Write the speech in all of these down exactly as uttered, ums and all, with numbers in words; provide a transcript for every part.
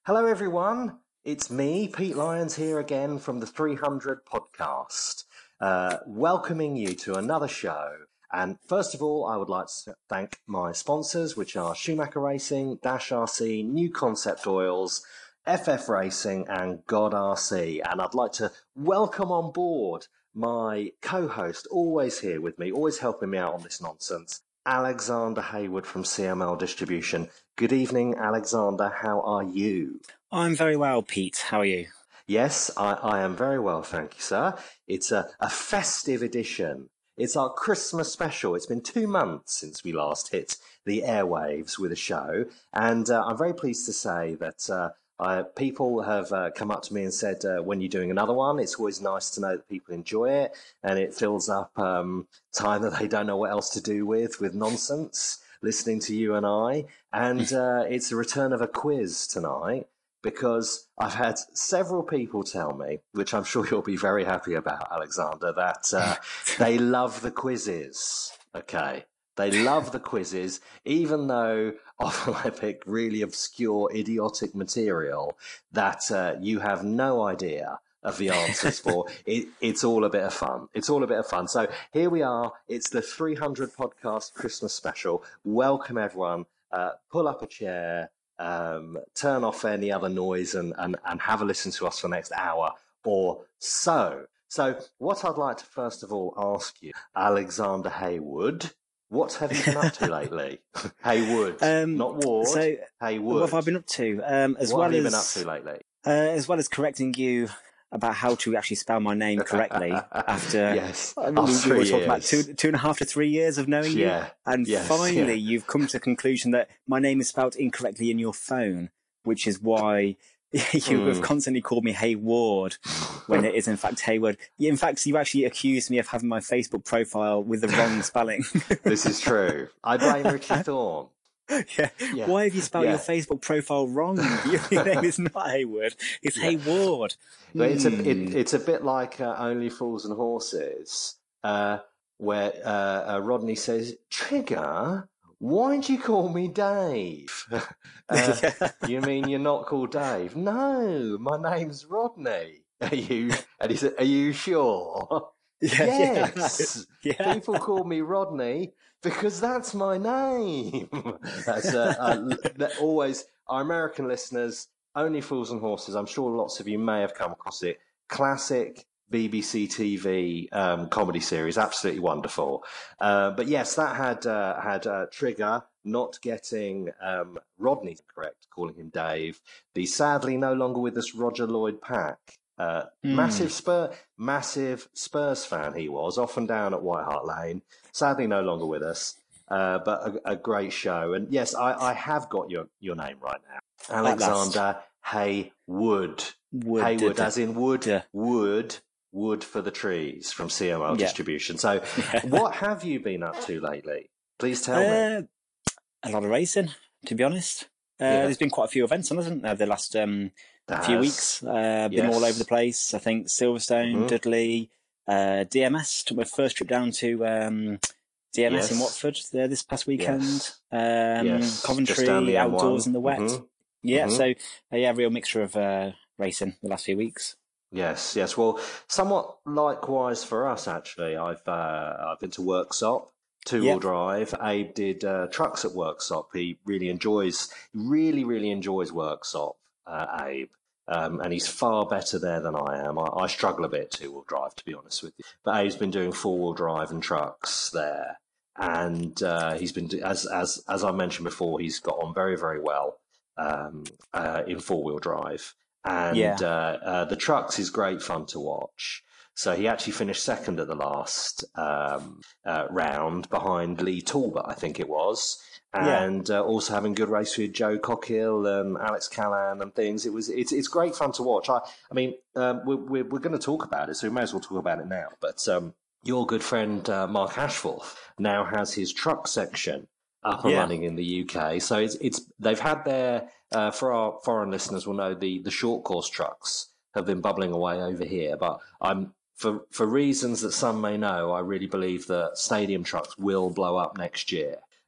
Hello, everyone. It's me, Pete Lyons, here again from the three hundred podcast, uh, welcoming you to another show. And first of all, I would like to thank my sponsors, which are Schumacher Racing, Dash R C, New Concept Oils, F F Racing, and God R C. And I'd like to welcome on board my co-host, always here with me, always helping me out on this nonsense, Alexander Hayward from C M L Distribution. Good evening, Alexander. How are you? I'm very well, Pete. How are you? Yes, I, I am very well, thank you, sir. It's a, a festive edition. It's our Christmas special. It's been two months since we last hit the airwaves with a show, and uh, I'm very pleased to say that uh, I, people have uh, come up to me and said, uh, when you're doing another one, it's always nice to know that people enjoy it, and it fills up um, time that they don't know what else to do with, with nonsense, listening to you and I. And uh, it's a return of a quiz tonight, because I've had several people tell me, which I'm sure you'll be very happy about, Alexander, that uh, they love the quizzes. Okay. They love the quizzes, even though often I pick really obscure, idiotic material that uh, you have no idea of the answers for. It, it's all a bit of fun. It's all a bit of fun. So here we are. It's the three hundred podcast Christmas special. Welcome, everyone. Uh, pull up a chair, um, turn off any other noise, and, and, and have a listen to us for the next hour or so. So what I'd like to first of all ask you, Alexander Hayward, what have you been up to lately? Haywood, um, not Ward. So, Haywood. What have I been up to? Um, as what well have you as, been up to lately? Uh, as well as correcting you about how to actually spell my name correctly after yes. uh, we, we were talking about two, two and a half to three years of knowing yeah. you. And yes. finally, yeah. you've come to the conclusion that my name is spelled incorrectly in your phone, which is why you mm. have constantly called me Hayward when it is in fact Hayward. In fact, you actually accused me of having my Facebook profile with the wrong spelling. This is true. I blame Richie Thorne. Yeah. yeah. Why have you spelled yeah. your Facebook profile wrong? Your name is not Hayward. It's yeah. Hayward. But it's a mm. it, it's a bit like uh, Only Fools and Horses, uh, where uh, uh, Rodney says, "Trigger, why'd you call me Dave?" uh, yeah. You mean you're not called Dave? No, my name's Rodney. Are you? And he said, "Are you sure?" Yeah, yes. Yeah. Yeah. People call me Rodney because that's my name. That's uh, uh, always our American listeners. Only Fools and Horses. I'm sure lots of you may have come across it. Classic B B C T V um, comedy series. Absolutely wonderful. Uh, but yes, that had uh, had uh, Trigger not getting um, Rodney correct, calling him Dave. The sadly no longer with us Roger Lloyd Pack. Uh, mm. Massive Spur, massive Spurs fan he was, off and down at White Hart Lane. Sadly, no longer with us, uh, but a, a great show. And yes, I, I have got your, your name right now, Alexander Haywood. Wood, Haywood, as in wood, yeah. wood, wood for the trees from C M L yeah. Distribution. So, yeah. what have you been up to lately? Please tell uh, me. A lot of racing, to be honest. Uh, yeah. There's been quite a few events, hasn't there, the last um, few weeks. Uh, been yes. all over the place. I think Silverstone, mm-hmm. Dudley, uh, D M S. Took my first trip down to um, D M S yes. in Watford there this past weekend. Yes. Um, yes. Coventry, outdoors in the wet. Mm-hmm. Yeah, mm-hmm. so uh, yeah, real mixture of uh, racing the last few weeks. Yes, yes. Well, somewhat likewise for us, actually. I've uh, I've been to Worksop. Two-wheel yep. drive. Abe did uh, trucks at Worksop. He really enjoys, really, really enjoys Worksop, uh, Abe. Um, and he's far better there than I am. I, I struggle a bit two-wheel drive, to be honest with you. But Abe's been doing four-wheel drive and trucks there. And uh, he's been, as as as I mentioned before, he's got on very, very well um, uh, in four-wheel drive. And yeah. uh, uh, the trucks is great fun to watch. So he actually finished second at the last um, uh, round behind Lee Talbot, I think it was, and yeah. uh, also having a good race with Joe Cockhill and Alex Callan and things. It was it's it's great fun to watch. I I mean um, we're we're, we're going to talk about it, so we may as well talk about it now. But um, your good friend uh, Mark Ashforth now has his truck section up and yeah. running in the U K. So it's it's they've had their uh, for our foreign listeners will know the the short course trucks have been bubbling away over here, but I'm. For for reasons that some may know, I really believe that stadium trucks will blow up next year.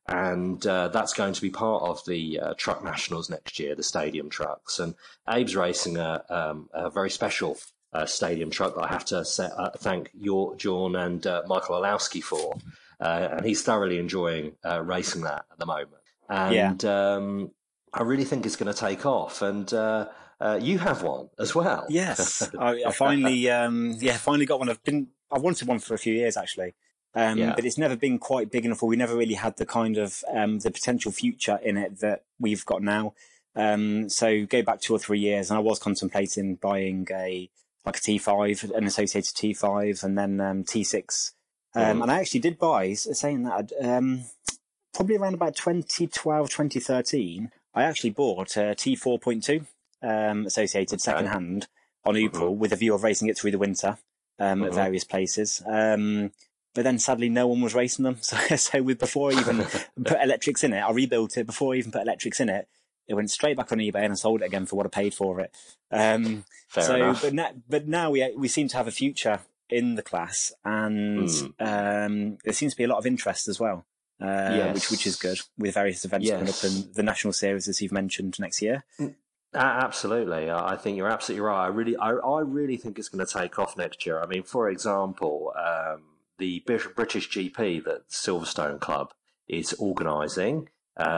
and uh, that's going to be part of the uh, Truck Nationals next year, the stadium trucks. And Abe's racing a, um, a very special uh, stadium truck that I have to say, uh, thank your John and uh, Michael Olowski for, uh, and he's thoroughly enjoying uh, racing that at the moment. And yeah. um, I really think it's going to take off. And uh, uh, you have one as well. Yes, I, I finally, um, yeah, finally got one. I've been, I wanted one for a few years actually, um, yeah. but it's never been quite big enough. Or we never really had the kind of um, the potential future in it that we've got now. Um, so go back two or three years, and I was contemplating buying a like a T five, an associated T five, and then um, T six. Um, mm. And I actually did buy, saying that. Um, Probably around about twenty twelve, twenty thirteen, I actually bought a T four point two um, associated okay. second hand on Upril mm-hmm. with a view of racing it through the winter um, mm-hmm. at various places. Um, but then sadly, no one was racing them. So, so with, before I even put electrics in it, I rebuilt it. Before I even put electrics in it, it went straight back on eBay and I sold it again for what I paid for it. Um, Fair so, enough. But, na- but now we we seem to have a future in the class, and mm. um, there seems to be a lot of interest as well. Uh, yes. which which is good, with various events yes. coming up in the national series, as you've mentioned, next year. Uh, absolutely, I think you're absolutely right. I really, I, I really think it's going to take off next year. I mean, for example, um, the British G P that Silverstone Club is organising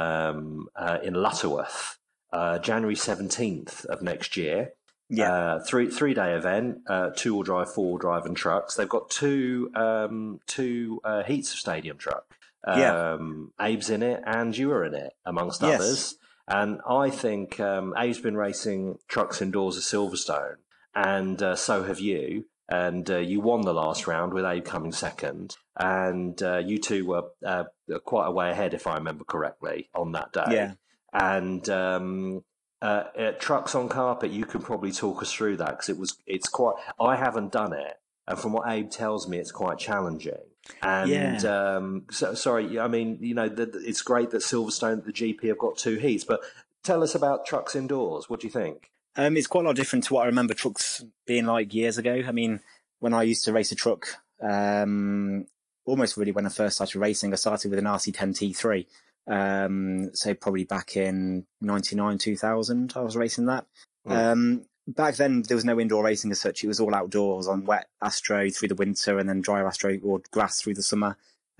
um, uh, in Lutterworth, uh, January seventeenth of next year. Yeah, uh, three three day event, uh, two wheel drive, four wheel drive, and trucks. They've got two um, two uh, heats of stadium truck. Yeah. Um, Abe's in it and you are in it, amongst yes. others. And I think um, Abe's been racing trucks indoors at Silverstone, and uh, so have you. And uh, you won the last round with Abe coming second. And uh, you two were uh, quite a way ahead, if I remember correctly, on that day. Yeah. And um, uh, at Trucks on Carpet, you can probably talk us through that, because it was it's quite. I haven't done it. And from what Abe tells me, it's quite challenging. And yeah. um, so, sorry, I mean, you know, the, the, it's great that Silverstone, the G P, have got two heats. But tell us about trucks indoors. What do you think? Um, it's quite a lot different to what I remember trucks being like years ago. I mean, when I used to race a truck, um, almost really when I first started racing, I started with an R C ten T three. Um, so probably back in ninety-nine, two thousand, I was racing that. Mm. Um, Back then, there was no indoor racing as such. It was all outdoors on wet Astro through the winter and then dry Astro or grass through the summer.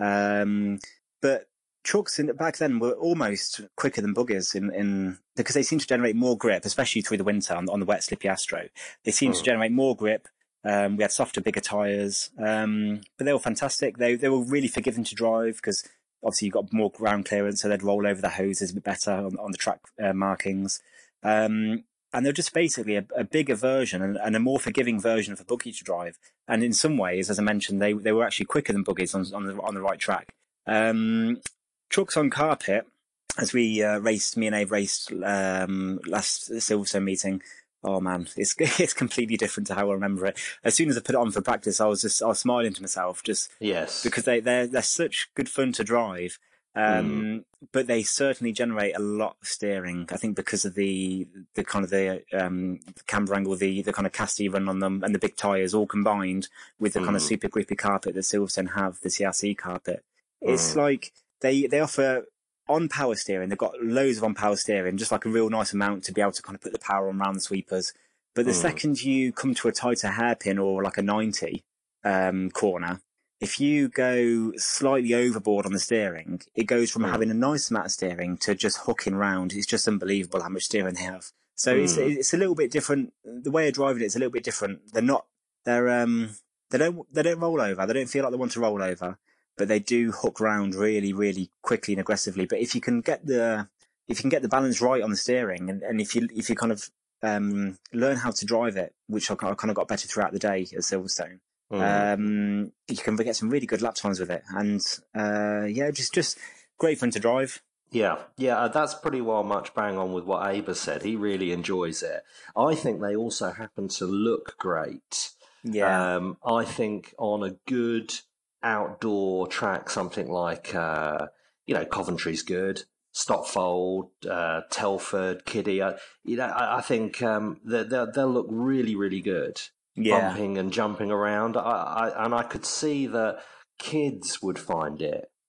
Um, but trucks in, back then were almost quicker than buggies in, in because they seem to generate more grip, especially through the winter on, on the wet, slippy Astro. They seemed mm. to generate more grip. Um, we had softer, bigger tyres, um, but they were fantastic. They they were really forgiving to drive because obviously you got more ground clearance, so they'd roll over the hoses a bit better on, on the track uh, markings. Um, And they're just basically a, a bigger version and, and a more forgiving version of a buggy to drive. And in some ways, as I mentioned, they they were actually quicker than buggies on, on the on the right track. Um, trucks on carpet, as we uh, raced, me and Abe raced um, last Silverstone meeting. Oh man, it's it's completely different to how I remember it. As soon as I put it on for practice, I was just I was smiling to myself, just yes, because they they're they're such good fun to drive. Um, mm. But they certainly generate a lot of steering. I think because of the the kind of the um, camber angle, the the kind of cast you run on them, and the big tyres all combined with the mm. kind of super grippy carpet that Silverstone have, the C R C carpet. Mm. It's like they they offer on power steering. They've got loads of on power steering, just like a real nice amount to be able to kind of put the power on around the sweepers. But the mm. second you come to a tighter hairpin or like a ninety um, corner, if you go slightly overboard on the steering, it goes from mm. having a nice amount of steering to just hooking round. It's just unbelievable how much steering they have. So mm. it's it's a little bit different. The way of driving it is a little bit different. They're not. They're um. They don't. They don't roll over. They don't feel like they want to roll over, but they do hook round really, really quickly and aggressively. But if you can get the if you can get the balance right on the steering, and, and if you if you kind of um learn how to drive it, which I kind of got better throughout the day at Silverstone. Mm. Um, you can get some really good lap times with it, and uh, yeah, just just great fun to drive. Yeah, yeah, that's pretty well much bang on with what Abe has said. He really enjoys it. I think they also happen to look great. Yeah, um, I think on a good outdoor track, something like uh, you know Coventry's good, Stotfold, uh, Telford, Kiddie. Uh, you know, I, I think um, they'll they'll look really really good. Yeah. Bumping and jumping around, I, I, and I could see that kids would find it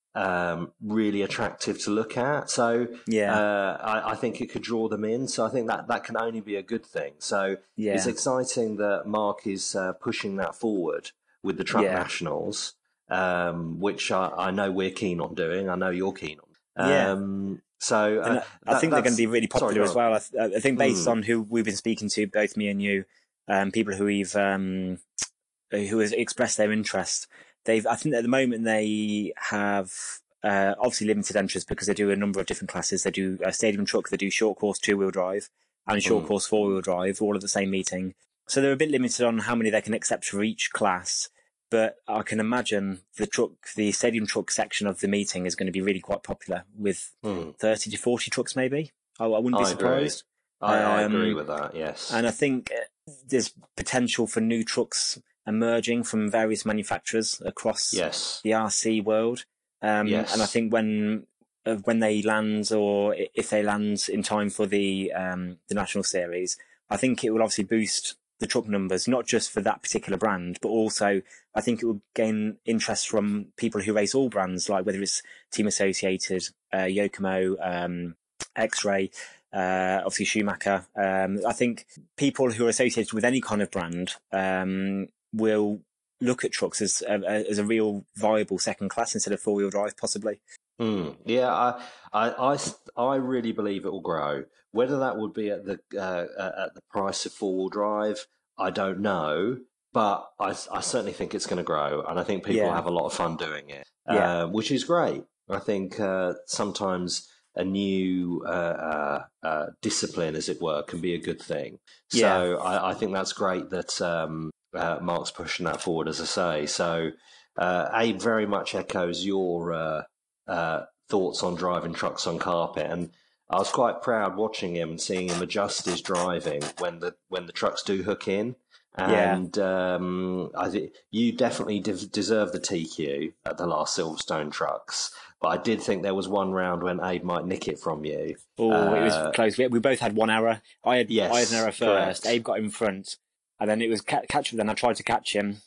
um, really attractive to look at. So Yeah. uh, I, I think it could draw them in. So I think that that can only be a good thing. So Yeah. it's exciting that Mark is uh, pushing that forward with the Truck Yeah. Nationals, um, which I, I know we're keen on doing. I know you're keen on. Yeah. Um, so uh, And I, I that, think they're going to be really sorry, popular go as on. well. I, th- I think based Hmm. on who we've been speaking to, both me and you, um, people who we've um, who have expressed their interest, they've. I think at the moment they have uh, obviously limited entries because they do a number of different classes. They do a stadium truck, they do short course two wheel drive, and short Mm. course four wheel drive, all at the same meeting. So they're a bit limited on how many they can accept for each class. But I can imagine the truck, the stadium truck section of the meeting is going to be really quite popular with Mm. thirty to forty trucks, maybe. I, I wouldn't be I surprised. agree. I, I agree Um, with that. Yes. And I think there's potential for new trucks emerging from various manufacturers across yes. the R C world. Um, Yes. And I think when uh, when they land, or if they land in time for the um, the national series, I think it will obviously boost the truck numbers, not just for that particular brand, but also I think it will gain interest from people who race all brands, like whether it's Team Associated, uh, Yokomo, um, X-Ray, uh, obviously Schumacher. Um, I think people who are associated with any kind of brand um, will look at trucks as a, as a real viable second class instead of four-wheel drive, possibly. Mm. Yeah, I, I, I, I really believe it will grow. Whether that would be at the uh, at the price of four wheel drive, I don't know. But I, I certainly think it's going to grow, and I think people Yeah. have a lot of fun doing it, Yeah. uh, which is great. I think uh, sometimes a new uh, uh, uh, discipline, as it were, can be a good thing. So Yeah. I, I think that's great that um, uh, Mark's pushing that forward, as I say. So uh, Abe very much echoes your uh, uh, thoughts on driving trucks on carpet, and I was quite proud watching him and seeing him adjust his driving when the when the trucks do hook in. Yeah. And um, I think you definitely de- deserve the T Q at the last Silverstone trucks. But I did think there was one round when Abe might nick it from you. Oh, it was Uh, close. We, we both had one error. I had Yes, I had an error first. correct. Abe got in front, and then it was ca- catch up. Then I tried to catch him,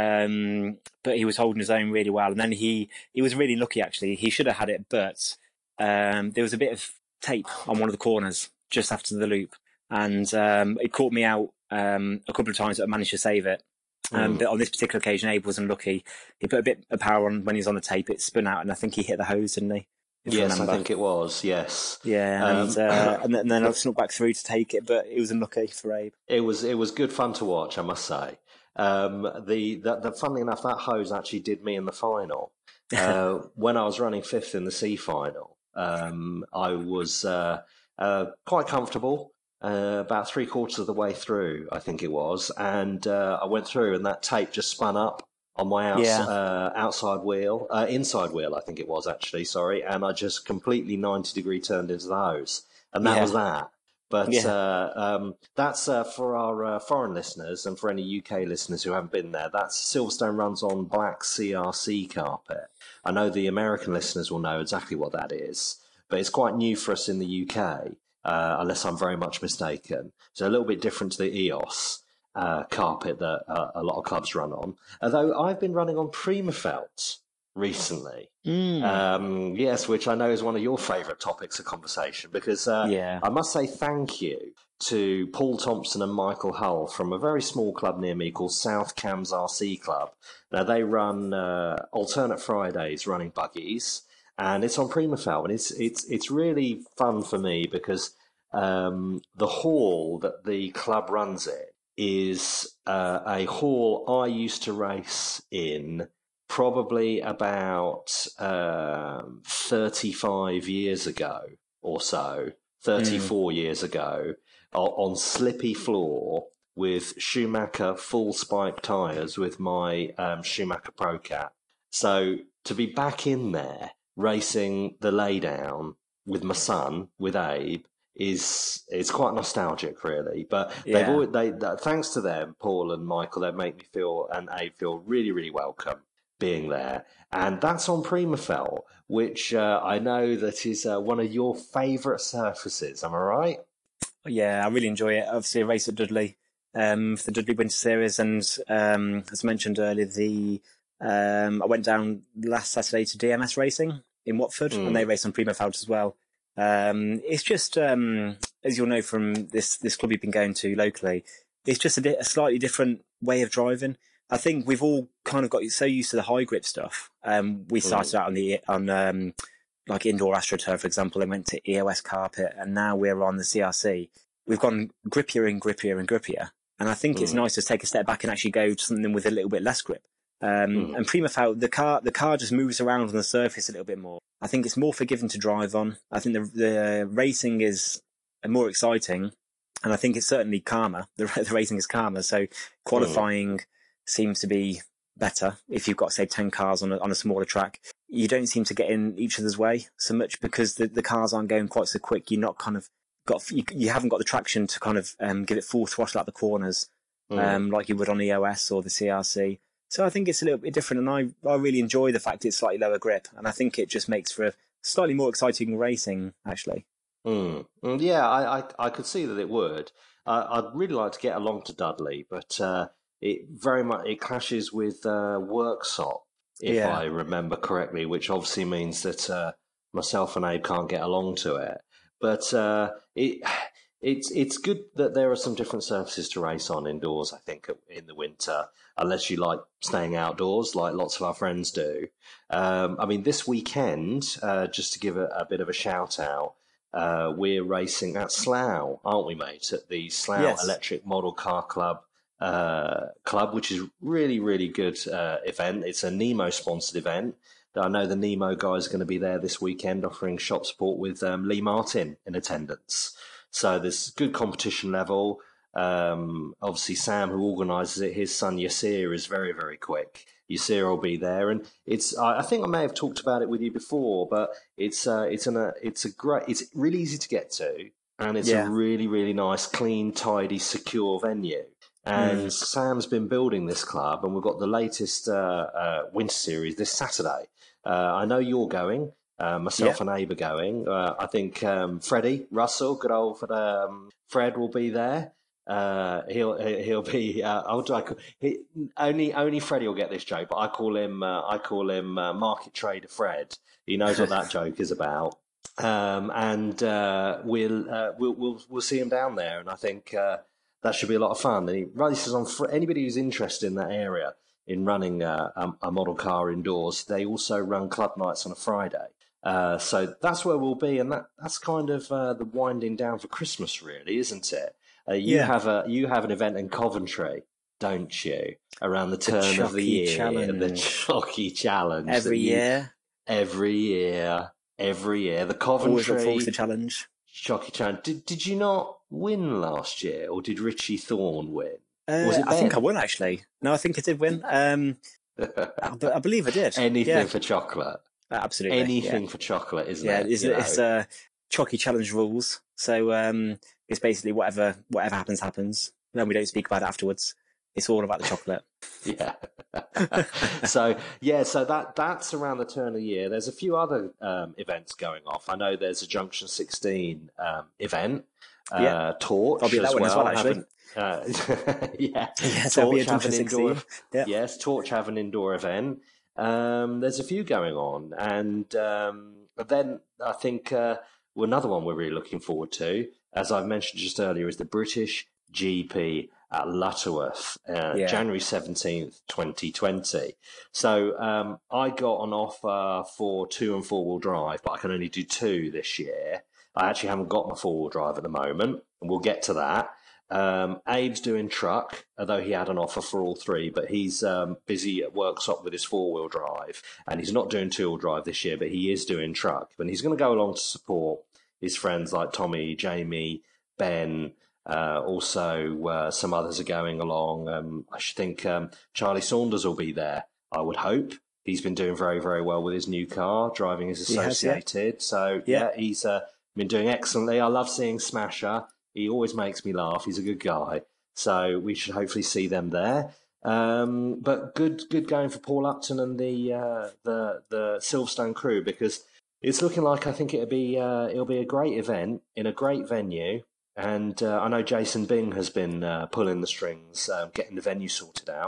um, but he was holding his own really well. And then he he was really lucky actually. He should have had it, but um, there was a bit of tape on one of the corners just after the loop, and um, it caught me out um, a couple of times, but I managed to save it. Um, Mm. But on this particular occasion, Abe wasn't lucky. He put a bit of power on when he was on the tape. It spun out, and I think he hit the hose, didn't he? If Yes, I remember. think it was. Yes. Yeah, Um, and uh, and, then, and then I snuck back through to take it, but it was unlucky for Abe. It was it was good fun to watch, I must say. Um, the, the the funnily enough, that hose actually did me in the final. Uh, when I was running fifth in the C final, um, I was uh, uh, quite comfortable. Uh, about three quarters of the way through, I think it was, and uh, I went through, and that tape just spun up on my outs- Yeah. uh, outside wheel, uh, inside wheel, I think it was actually. Sorry, and I just completely ninety degree turned into the hose, and that Yeah. was that. But Yeah. uh, um, that's uh, for our uh, foreign listeners and for any U K listeners who haven't been there. That's Silverstone runs on black C R C carpet. I know the American listeners will know exactly what that is, but it's quite new for us in the U K, uh, unless I'm very much mistaken. So a little bit different to the E O S uh, carpet that uh, a lot of clubs run on. Although I've been running on Primafelt recently. Mm. Um, yes, which I know is one of your favourite topics of conversation, because uh, Yeah. I must say thank you to Paul Thompson and Michael Hull from a very small club near me called South Cams R C Club. Now, they run uh, alternate Fridays running buggies, and it's on Primafelt, and it's it's it's really fun for me because um, the hall that the club runs it is uh, a hall I used to race in probably about um, thirty-five years ago or so, thirty-four mm. years ago, on slippy floor with Schumacher full spike tyres with my um, Schumacher Pro Cat. So to be back in there racing the laydown with my son, with Abe, is it's quite nostalgic, really. But Yeah. they've always, they thanks to them, Paul and Michael, they make me feel and Abe feel really, really welcome being there, and that's on Primafelt, which uh, I know that is uh, one of your favourite surfaces. Am I right? Yeah, I really enjoy it. Obviously, a race at Dudley um, for the Dudley Winter Series, and um, as mentioned earlier, the Um, I went down last Saturday to D M S Racing in Watford, mm. and they race on Prima Feld as well. Um, it's just, um, as you'll know from this, this club you've been going to locally, it's just a, di- a slightly different way of driving. I think we've all kind of got so used to the high grip stuff. Um, we started mm. out on the, on, um, like indoor AstroTurf, for example, and went to E O S carpet, and now we're on the C R C. We've gone grippier and grippier and grippier. And I think mm. it's nice to take a step back and actually go to something with a little bit less grip. Um, mm. And Prima Feld, the car, the car just moves around on the surface a little bit more. I think it's more forgiving to drive on. I think the, the racing is more exciting, and I think it's certainly calmer. The, the racing is calmer, so qualifying mm. seems to be better if you've got, say, ten cars on a, on a smaller track. You don't seem to get in each other's way so much because the, the cars aren't going quite so quick. You're not kind of got, you, you haven't got the traction to kind of um, give it full throttle at the corners mm. um, like you would on E O S or the C R C. So I think it's a little bit different, and I, I really enjoy the fact it's slightly lower grip, and I think it just makes for a slightly more exciting racing, actually. Mm. Yeah, I, I I could see that it would. Uh, I'd really like to get along to Dudley, but uh, it very much it clashes with uh, Worksop, if yeah. I remember correctly, which obviously means that uh, myself and Abe can't get along to it. But uh, it. It's it's good that there are some different surfaces to race on indoors, I think, in the winter, unless you like staying outdoors like lots of our friends do. Um, I mean, this weekend, uh, just to give a, a bit of a shout out, uh, we're racing at Slough, aren't we, mate, at the Slough yes. Electric Model Car Club, uh, club, which is really, really good uh, event. It's a Nemo-sponsored event. I know the Nemo guys are going to be there this weekend offering shop support with um, Lee Martin in attendance. So there's good competition level. Um, obviously, Sam, who organises it, his son Yasir is very, very quick. Yasir will be there, and it's. I think I may have talked about it with you before, but it's uh, it's an a, it's a great. It's really easy to get to, and it's yeah. a really, really nice, clean, tidy, secure venue. And mm. Sam's been building this club, and we've got the latest uh, uh, winter series this Saturday. Uh, I know you're going. Uh, myself yep. and Abe are going. Uh, I think um, Freddie Russell, good old um, Fred, will be there. Uh, he'll he'll be. Uh, I'll do I call, he, only only Freddie will get this joke, but I call him uh, I call him uh, Market Trader Fred. He knows what that joke is about. Um, and uh, we'll, uh, we'll we'll we'll see him down there, and I think uh, that should be a lot of fun. And he races on for anybody who's interested in that area in running uh, a, a model car indoors. They also run club nights on a Friday. Uh, so that's where we'll be, and that, that's kind of uh, the winding down for Christmas, really, isn't it? Uh, you yeah. have a you have an event in Coventry, don't you? Around the turn the of the year, challenge. the Chalky Challenge. Every you, year, every year, every year. The Coventry always look forward to the challenge. Chalky Challenge. Did Did you not win last year, or did Richie Thorne win? Uh, Was it Ben? I think I won actually. No, I think I did win. Um, I, I believe I did. Anything yeah. for chocolate. Absolutely. Anything yeah. for chocolate, isn't yeah, it? It's, you know? it's uh, Chalky Challenge rules. So um, it's basically whatever whatever happens, happens. Then we don't speak about it afterwards. It's all about the chocolate. yeah. so, yeah, so that that's around the turn of the year. There's a few other um, events going off. I know there's a Junction sixteen um, event. Uh, yeah. Torch I'll be at that as one well, as well, actually. Uh, yeah. Yes, Torch have an indoor, yeah. yes, Torch have an indoor event. Um, there's a few going on, and um, then I think uh, well, another one we're really looking forward to, as I've mentioned just earlier, is the British G P at Lutterworth, uh, yeah. January seventeenth, twenty twenty. So um, I got an offer for two and four wheel drive, but I can only do two this year. I actually haven't got my four wheel drive at the moment, and we'll get to that. Um, Abe's doing truck, although he had an offer for all three, but he's um, busy at Worksop with his four-wheel drive, and he's not doing two-wheel drive this year, but he is doing truck. And he's going to go along to support his friends like Tommy, Jamie, Ben, uh, also uh, some others are going along. Um, I should think um, Charlie Saunders will be there, I would hope. He's been doing very, very well with his new car, driving as associated. Has, yeah. So, yeah, yeah he's uh, been doing excellently. I love seeing Smasher. He always makes me laugh. He's a good guy. So we should hopefully see them there. Um, but good good going for Paul Upton and the uh, the the Silverstone crew, because it's looking like I think it'll be uh, it'll be a great event in a great venue. And uh, I know Jason Bing has been uh, pulling the strings, uh, getting the venue sorted out.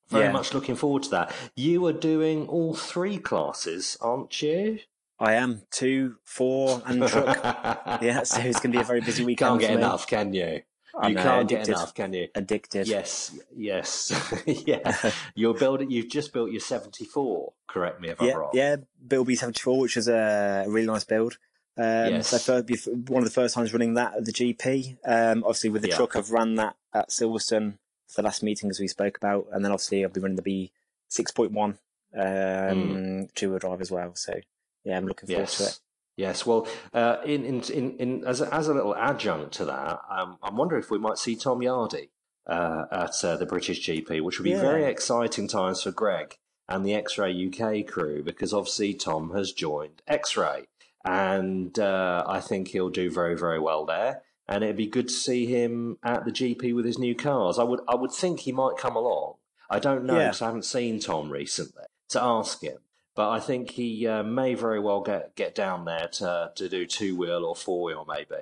Very Yeah. much looking forward to that. You are doing all three classes, aren't you? I am two, four, and truck. Yeah, so it's going to be a very busy weekend Can't get for me. enough, can you? I You know, can't addicted. get enough, can you? Addicted. Yes, yes, yeah. You're building. You've just built your seventy-four. Correct me if Yeah, I'm wrong. yeah. Build B seventy-four, which is a really nice build. Um, Yes. So for, one of the first times running that at the G P. Um, obviously with the Yeah. truck, I've ran that at Silverstone for the last meeting as we spoke about, and then obviously I'll be running the B six point one um, mm. two-wheel drive as well. So yeah, I'm looking forward yes. to it. Yes. Well, uh, in, in in in as a, as a little adjunct to that, um, I'm wondering if we might see Tom Yardy uh, at uh, the British G P, which would be Yeah. very exciting times for Greg and the X-Ray U K crew, because obviously Tom has joined X-Ray, and uh, I think he'll do very very well there. And it'd be good to see him at the G P with his new cars. I would I would think he might come along. I don't know Yeah. because I haven't seen Tom recently to ask him. But I think he uh, may very well get, get down there to to do two wheel or four wheel maybe.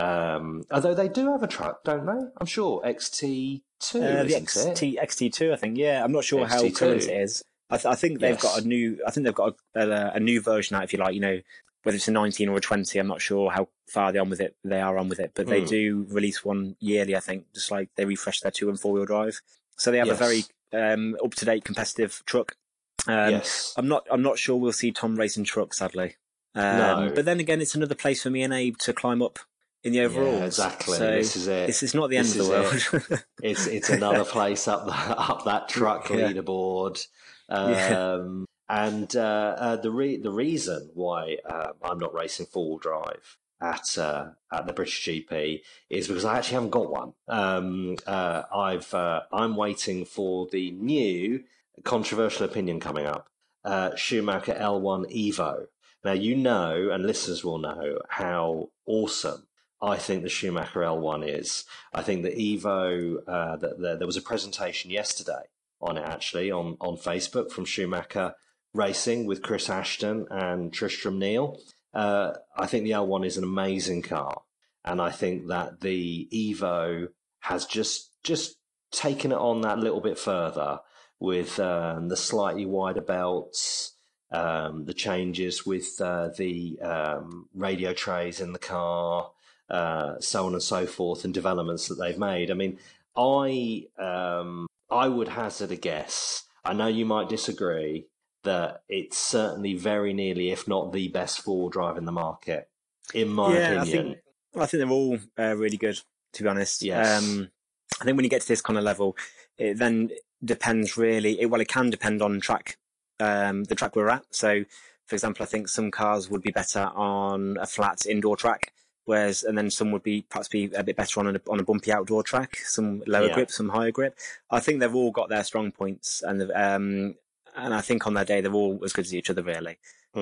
Um, although they do have a truck, don't they? I'm sure X T two, Uh, the isn't X it? T X T two, I think. Yeah, I'm not sure X T two. how current it is. I, th- I think they've Yes. got a new. I think they've got a, a, a new version out, if you like. You know, whether it's a nineteen or a twenty, I'm not sure how far they on with it. They are on with it, but they Mm. do release one yearly. I think, just like they refresh their two and four wheel drive. So they have Yes. a very um, up to date competitive truck. Um, Yes. I'm not. I'm not sure we'll see Tom racing truck, sadly. Um, No. But then again, it's another place for me and Abe to climb up in the overalls. Yeah, exactly. So This is it. This is not the This end of the is world. It's it's another place up the, up that truck Yeah. leaderboard. Um, Yeah. And uh, uh, the re- the reason why uh, I'm not racing four wheel drive at uh, at the British G P is because I actually haven't got one. Um, uh, I've uh, I'm waiting for the new controversial opinion coming up, uh, Schumacher L one Evo. Now you know, and listeners will know how awesome I think the Schumacher L one is. I think the Evo. Uh, the, the, there was a presentation yesterday on it actually on on Facebook from Schumacher Racing with Chris Ashton and Tristram Neal. Uh, I think the L one is an amazing car, and I think that the Evo has just just taken it on that little bit further with um, the slightly wider belts, um, the changes with uh, the um, radio trays in the car, uh, so on and so forth, and developments that they've made. I mean, I um, I would hazard a guess. I know you might disagree, that it's certainly very nearly, if not the best four-wheel drive in the market, in my yeah, opinion. I think I think they're all uh, really good, to be honest. Yes. Um, I think when you get to this kind of level, it then depends really. It, well, it can depend on track, um, the track we're at. So, for example, I think some cars would be better on a flat indoor track, whereas and then some would be perhaps be a bit better on a on a bumpy outdoor track. Some lower Yeah. grip, some higher grip. I think they've all got their strong points, and they've, um, and I think on their day they're all as good as each other, really. Hmm.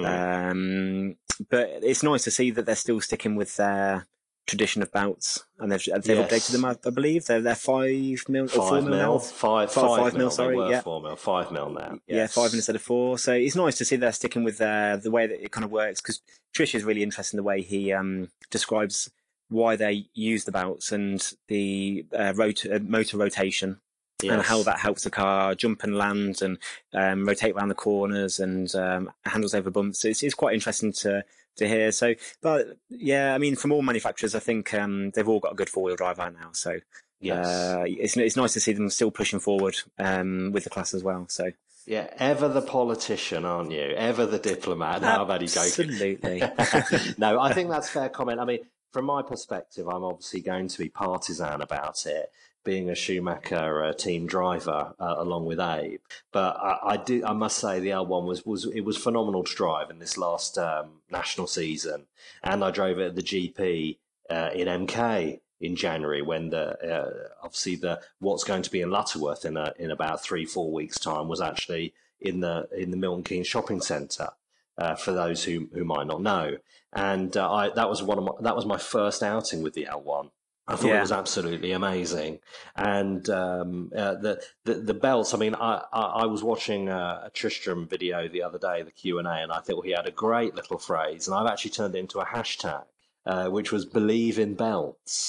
Um, but it's nice to see that they're still sticking with their tradition of bouts, and they've they've Yes. updated them. I, I believe they're they're five mil or four Five mil, mil, now. five, Five- five, five mil, mil, they sorry, were yeah. four mil, five mil now. Yeah, Yes. five instead of four. So it's nice to see they're sticking with uh, the way that it kind of works, because Trish is really interesting the way he um, describes why they use the bouts and the uh, rot- uh, motor rotation. Yes. And how that helps the car jump and land and um, rotate around the corners and um, handles over bumps. So it's, it's quite interesting to to hear. So, but yeah, I mean, from all manufacturers, I think um, they've all got a good four wheel drive out now. So Yes. uh, it's it's nice to see them still pushing forward um, with the class as well. So Yeah, ever the politician, aren't you? Ever the diplomat. No, I'm only joking. absolutely. No, I think that's fair comment. I mean, from my perspective, I'm obviously going to be partisan about it, being a Schumacher uh, team driver uh, along with Abe. But I, I do, I must say, the L one was was it was phenomenal to drive in this last um, national season, and I drove it at the G P uh, in M K in January when the uh, obviously the what's going to be in Lutterworth in a, in about three four weeks time was actually in the in the Milton Keynes shopping centre. Uh, for those who who might not know, and uh, I that was one of my, that was my first outing with the L one. I thought Yeah. it was absolutely amazing, and um, uh, the, the the belts. I mean, I I, I was watching a, a Tristram video the other day, the Q and A, and I thought he had a great little phrase, and I've actually turned it into a hashtag, uh, which was "Believe in belts."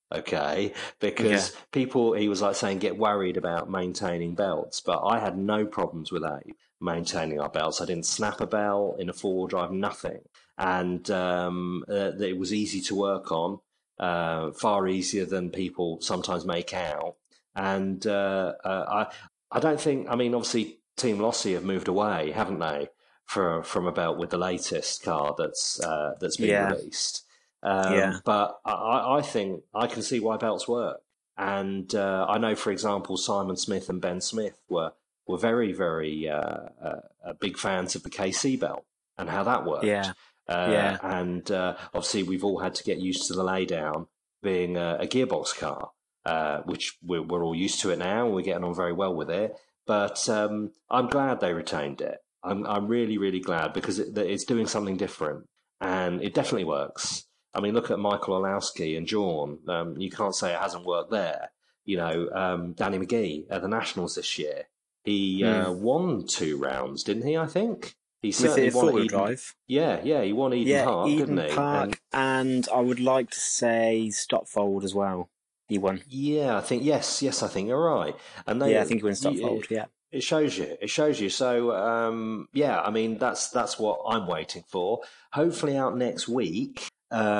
okay? Because Yeah. people, he was like saying, get worried about maintaining belts, but I had no problems with Abe maintaining our belts. I didn't snap a belt in a four-wheel drive, nothing. And um, uh, it was easy to work on, uh, far easier than people sometimes make out. And uh, uh, I, I don't think, I mean, obviously, Team Lossy have moved away, haven't they, for, from a belt with the latest car that's uh, that's been Yeah. released. Um, Yeah. But I, I think I can see why belts work. And uh, I know, for example, Simon Smith and Ben Smith were, were very, very uh, uh, big fans of the K C belt and how that worked. Yeah. Uh, Yeah. And uh, obviously, we've all had to get used to the laydown being a, a gearbox car, uh, which we're, we're all used to it now, and we're getting on very well with it. But um, I'm glad they retained it. I'm, I'm really, really glad because it, it's doing something different, and it definitely works. I mean, look at Michael Olowski and John. Um, you can't say it hasn't worked there. You know, um, Danny McGee at the Nationals this year, he Mm. uh, won two rounds, didn't he? I think he With certainly the won at four-wheel Eden. drive. Yeah, yeah, he won Eden Yeah, Park, Eden didn't he? Park, And and I would like to say Stopfold as well. He won. yeah, I think yes, yes, I think you're right. And they, Yeah, I think he won you- Stopfold. Yeah. it shows you. It shows you. So um, yeah, I mean that's that's what I'm waiting for. Hopefully out next week.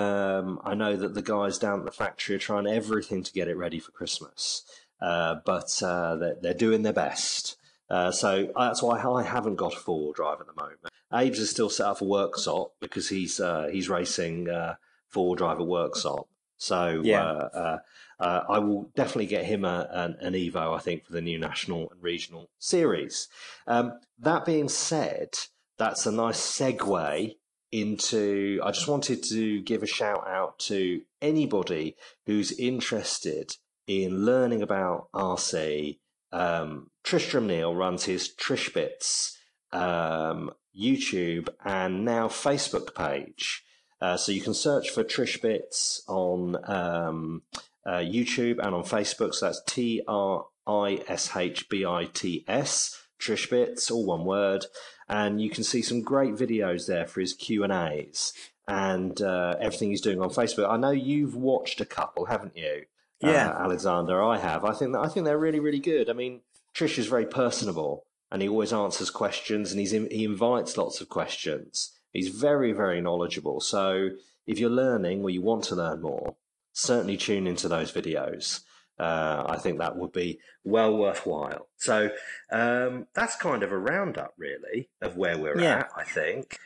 Um, I know that the guys down at the factory are trying everything to get it ready for Christmas, uh, but uh, they're, they're doing their best. Uh, so that's why I haven't got a four-wheel drive at the moment. Abe's is still set up for Worksop because he's uh, he's racing uh, four-wheel drive at Worksop. So Yeah. uh, uh, uh, I will definitely get him a, an, an Evo, I think, for the new national and regional series. Um, that being said, that's a nice segue into. I just wanted to give a shout out to anybody who's interested in learning about R C. Um, Tristram Neal runs his Trishbits um, YouTube and now Facebook page. Uh, so you can search for Trishbits on um, uh, YouTube and on Facebook. So that's T R I S H B I T S, Trishbits, all one word. And you can see some great videos there for his Q and A's and uh, everything he's doing on Facebook. I know you've watched a couple, haven't you? Yeah. Uh, Alexander, I have. I think that I think they're really, really good. I mean, Trish is very personable, and he always answers questions, and he's in, he invites lots of questions. He's very, very knowledgeable. So if you're learning or you want to learn more, certainly tune into those videos. Uh, I think that would be well worthwhile. So um, that's kind of a roundup, really, of where we're Yeah. at. I think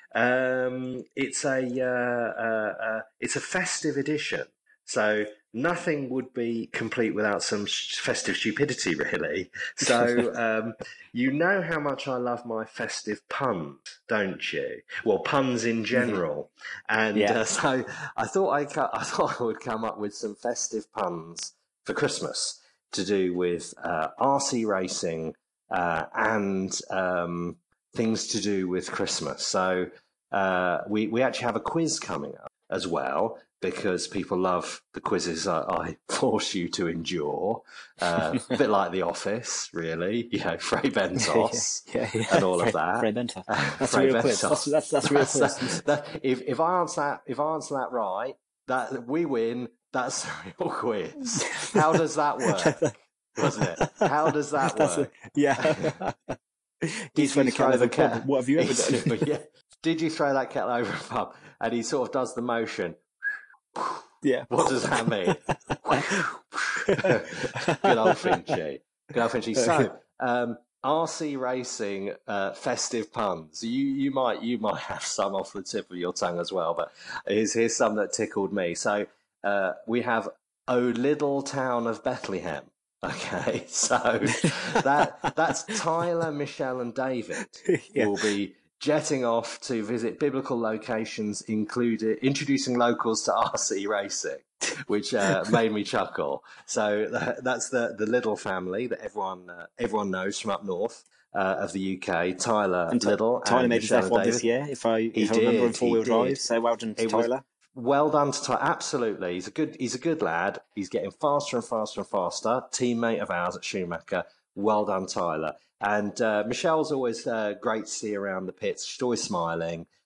um, it's a uh, uh, uh, it's a festive edition. So nothing would be complete without some festive stupidity, really. So um, you know how much I love my festive puns, don't you? Well, puns in general. And Yeah. uh, so I thought I, cu- I thought I would come up with some festive puns for Christmas to do with uh, R C racing uh, and um, things to do with Christmas. So uh, we we actually have a quiz coming up as well, because people love the quizzes I, I force you to endure. Uh, a bit like The Office, really. You know, Fray Bentos yeah, yeah. and all Fray, of that. Fray Bentos. That's Fray a real quiz. Bentos. That's, that's, that's a real That's- quiz. that- if if I answer that if I answer that right, that we win. That's a real quiz. How does that work? Wasn't it? How does that That's work? a, yeah. He's you trying to throw kind of the a pub. cat- What have you ever done? yeah. Did you throw that kettle over a pub? And he sort of does the motion. Yeah. What does that mean? Good old Finchy. Good old Finchy. So, um, R C racing uh, festive puns. You you might you might have some off the tip of your tongue as well, but here's here's some that tickled me. So uh, we have O Little Town of Bethlehem. Okay, so that that's Tyler, Michelle, and David Yeah. will be jetting off to visit biblical locations, including introducing locals to R C racing, which uh, made me chuckle. So that, that's the the Little family that everyone uh, everyone knows from up north uh, of the U K. Tyler And Ty- Little, Tyler and made his Michelle F one and this David. year, if I He if I remember, in did, four he wheel drive. did. So well done to It was- Tyler. Well done to Tyler. Absolutely, he's a good he's a good lad. He's getting faster and faster and faster. Teammate of ours at Schumacher. Well done, Tyler. And uh, Michelle's always uh, great to see around the pits. She's always smiling.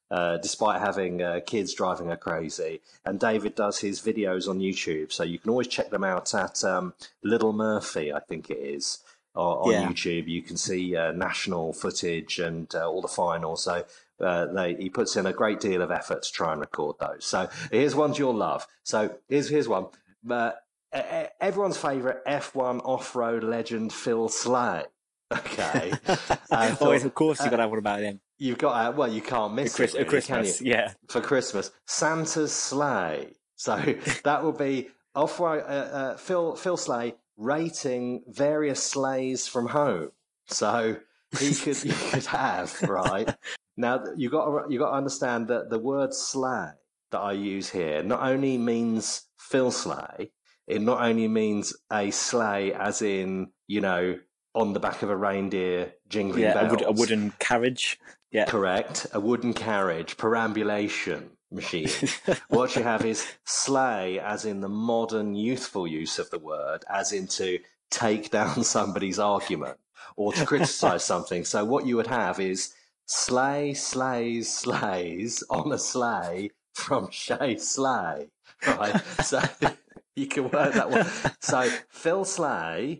uh, despite having uh, kids driving her crazy. And David does his videos on YouTube, so you can always check them out at um, Little Murphy, I think it is, on Yeah. YouTube. You can see uh, national footage and uh, all the finals. So uh, they, he puts in a great deal of effort to try and record those. So here's ones you'll love. So here's here's one. Uh, everyone's favourite F one off-road legend, Phil Slay. Okay. Uh, Phil, oh, of course you've got to have one about him. You've got, uh, well, you can't miss Chris, it, really, Christmas, can you? Yeah. For Christmas. Santa's sleigh. So that would be off-road, uh, uh, Phil, Phil Slay rating various sleighs from home. So he could, you could have, right? Now, you've got to, you've got to understand that the word sleigh that I use here not only means Phil Slay, it not only means a sleigh as in, you know, on the back of a reindeer jingling yeah, bells. A, wood, a wooden carriage. Yeah. Correct. A wooden carriage, perambulation machine. What you have is sleigh as in the modern youthful use of the word, as in to take down somebody's argument or to criticise something. So what you would have is sleigh, sleighs, sleighs on a sleigh from Shay Slay. Right? So you can work that one. So Phil Slay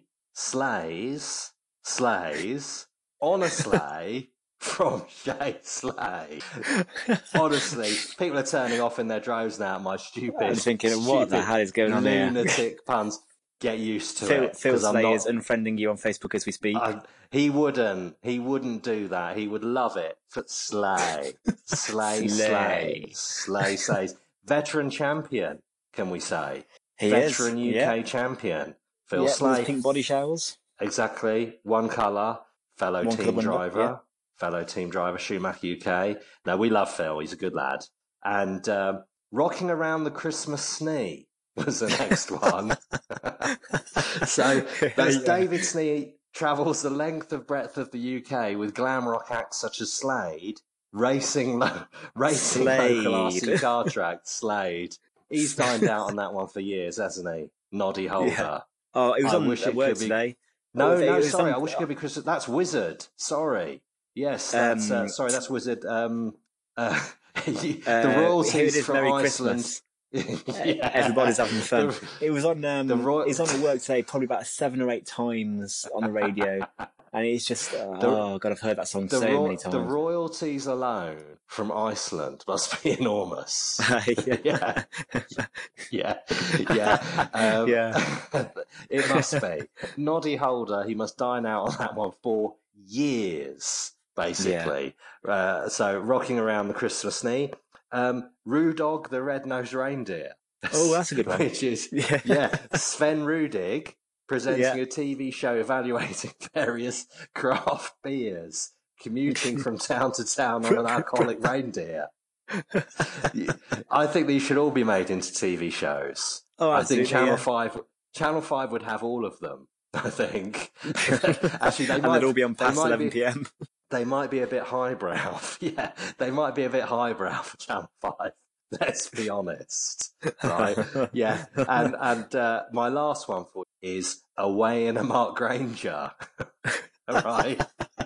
slays, slays on a sleigh from Shay Slay. Honestly, people are turning off in their droves now at my stupid, I'm thinking, what the hell is going on here? Lunatic puns. Get used to Phil, it. Phil Slay not, is unfriending you on Facebook as we speak. I, he wouldn't. He wouldn't do that. He would love it. But slay, slay, slay, slay, slay. Veteran champion, can we say? He Veteran is. U K yeah. champion. Phil yeah, Slay. Pink body showers. Exactly. One colour. Fellow One team colour driver. yeah. Fellow team driver, Schumacher U K. No, we love Phil. He's a good lad. And um, rocking around the Christmas snee was the next one. So that's yeah. David Snee travels the length of breadth of the U K with glam rock acts such as Slade, racing lo- racing Slade. local R C car tracks. Slade. He's dined out on that one for years, hasn't he? Noddy Holder. Yeah. Oh, it was I on wish at it work could be... today. No, oh, no, sorry. on... I wish it could be Christmas. That's Wizard. Sorry. Yes, that's um, uh, sorry. That's Wizard. Um, uh, the uh, royalties from Merry Iceland. Christmas. Yeah. Everybody's having fun. The, it was on. Um, the Roy- it's on at work today, probably about seven or eight times on the radio, and it's just uh, the, oh god, I've heard that song so ro- many times. The royalties alone from Iceland must be enormous. yeah, yeah, yeah, um, yeah. It must be. Noddy Holder, he must dine out on that one for years, basically. Yeah. Uh, so rocking around the Christmas snee. Um, Rudog the Red-Nosed Reindeer. Oh, that's a good one. Which is, yeah, yeah Sven Rudig presenting yeah. a T V show evaluating various craft beers, commuting from town to town on an alcoholic reindeer. I think these should all be made into T V shows. Oh, I think Channel yeah. five, Channel five would have all of them. I think. Actually, they and might they'd all be on past eleven p.m. They might be a bit highbrow. Yeah, they might be a bit highbrow for Channel five. Let's be honest. Right? Yeah. And and uh, my last one for you is Away in a Mark Granger. Right?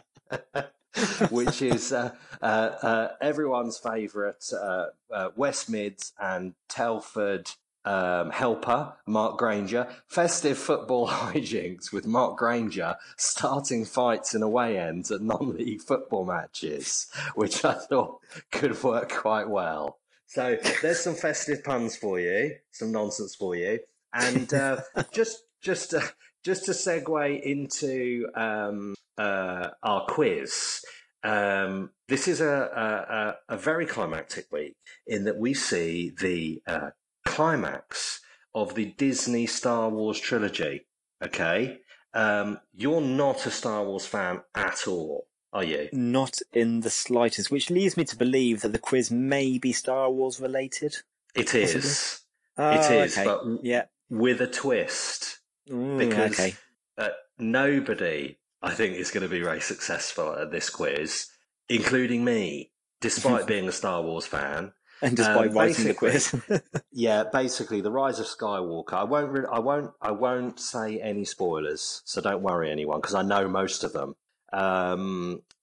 Which is uh, uh, uh, everyone's favourite uh, uh, West Mids and Telford Um, helper, Mark Granger, festive football hijinks with Mark Granger starting fights in away ends at non-league football matches, which I thought could work quite well. So there's some festive puns for you, some nonsense for you, and uh, just just uh, just to segue into um, uh, our quiz. Um, this is a, a, a very climactic week in that we see the uh, climax of the Disney Star Wars trilogy. Okay, um, you're not a Star Wars fan at all, are you? Not in the slightest, which leads me to believe that the quiz may be Star Wars related. It is. Oh, it is, okay. but yeah. with a twist. Ooh, because okay. uh, nobody, I think, is going to be very successful at this quiz, including me, despite being a Star Wars fan. And despite um, writing the quiz, yeah, basically, the Rise of Skywalker. I won't, re- I won't, I won't say any spoilers, so don't worry, anyone, because I know most of them. Um,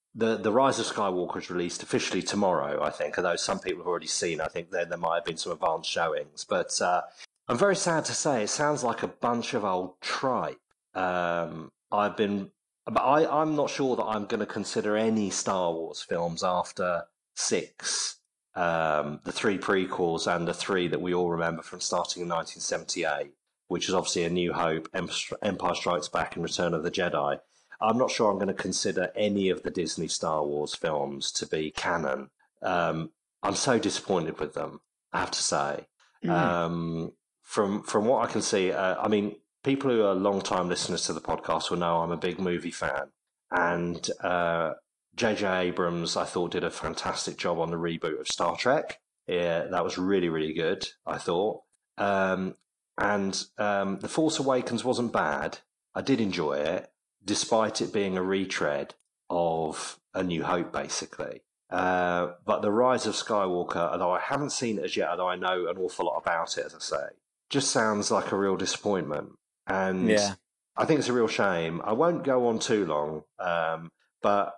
the the Rise of Skywalker is released officially tomorrow, I think. Although some people have already seen, I think there there might have been some advanced showings. But uh, I'm very sad to say it sounds like a bunch of old tripe. Um, I've been, but I I'm not sure that I'm going to consider any Star Wars films after six. Um, the three prequels and the three that we all remember from starting in nineteen seventy-eight, which is obviously A New Hope, Empire Strikes Back, and Return of the Jedi. I'm not sure I'm going to consider any of the Disney Star Wars films to be canon. Um, I'm so disappointed with them, I have to say. Mm. Um, from from what I can see, uh, I mean, people who are long-time listeners to the podcast will know I'm a big movie fan. And uh, J J Abrams, I thought, did a fantastic job on the reboot of Star Trek. Yeah, that was really, really good, I thought. Um, and um, The Force Awakens wasn't bad. I did enjoy it, despite it being a retread of A New Hope, basically. Uh, but The Rise of Skywalker, although I haven't seen it as yet, although I know an awful lot about it, as I say, just sounds like a real disappointment. And yeah. I think it's a real shame. I won't go on too long, um, but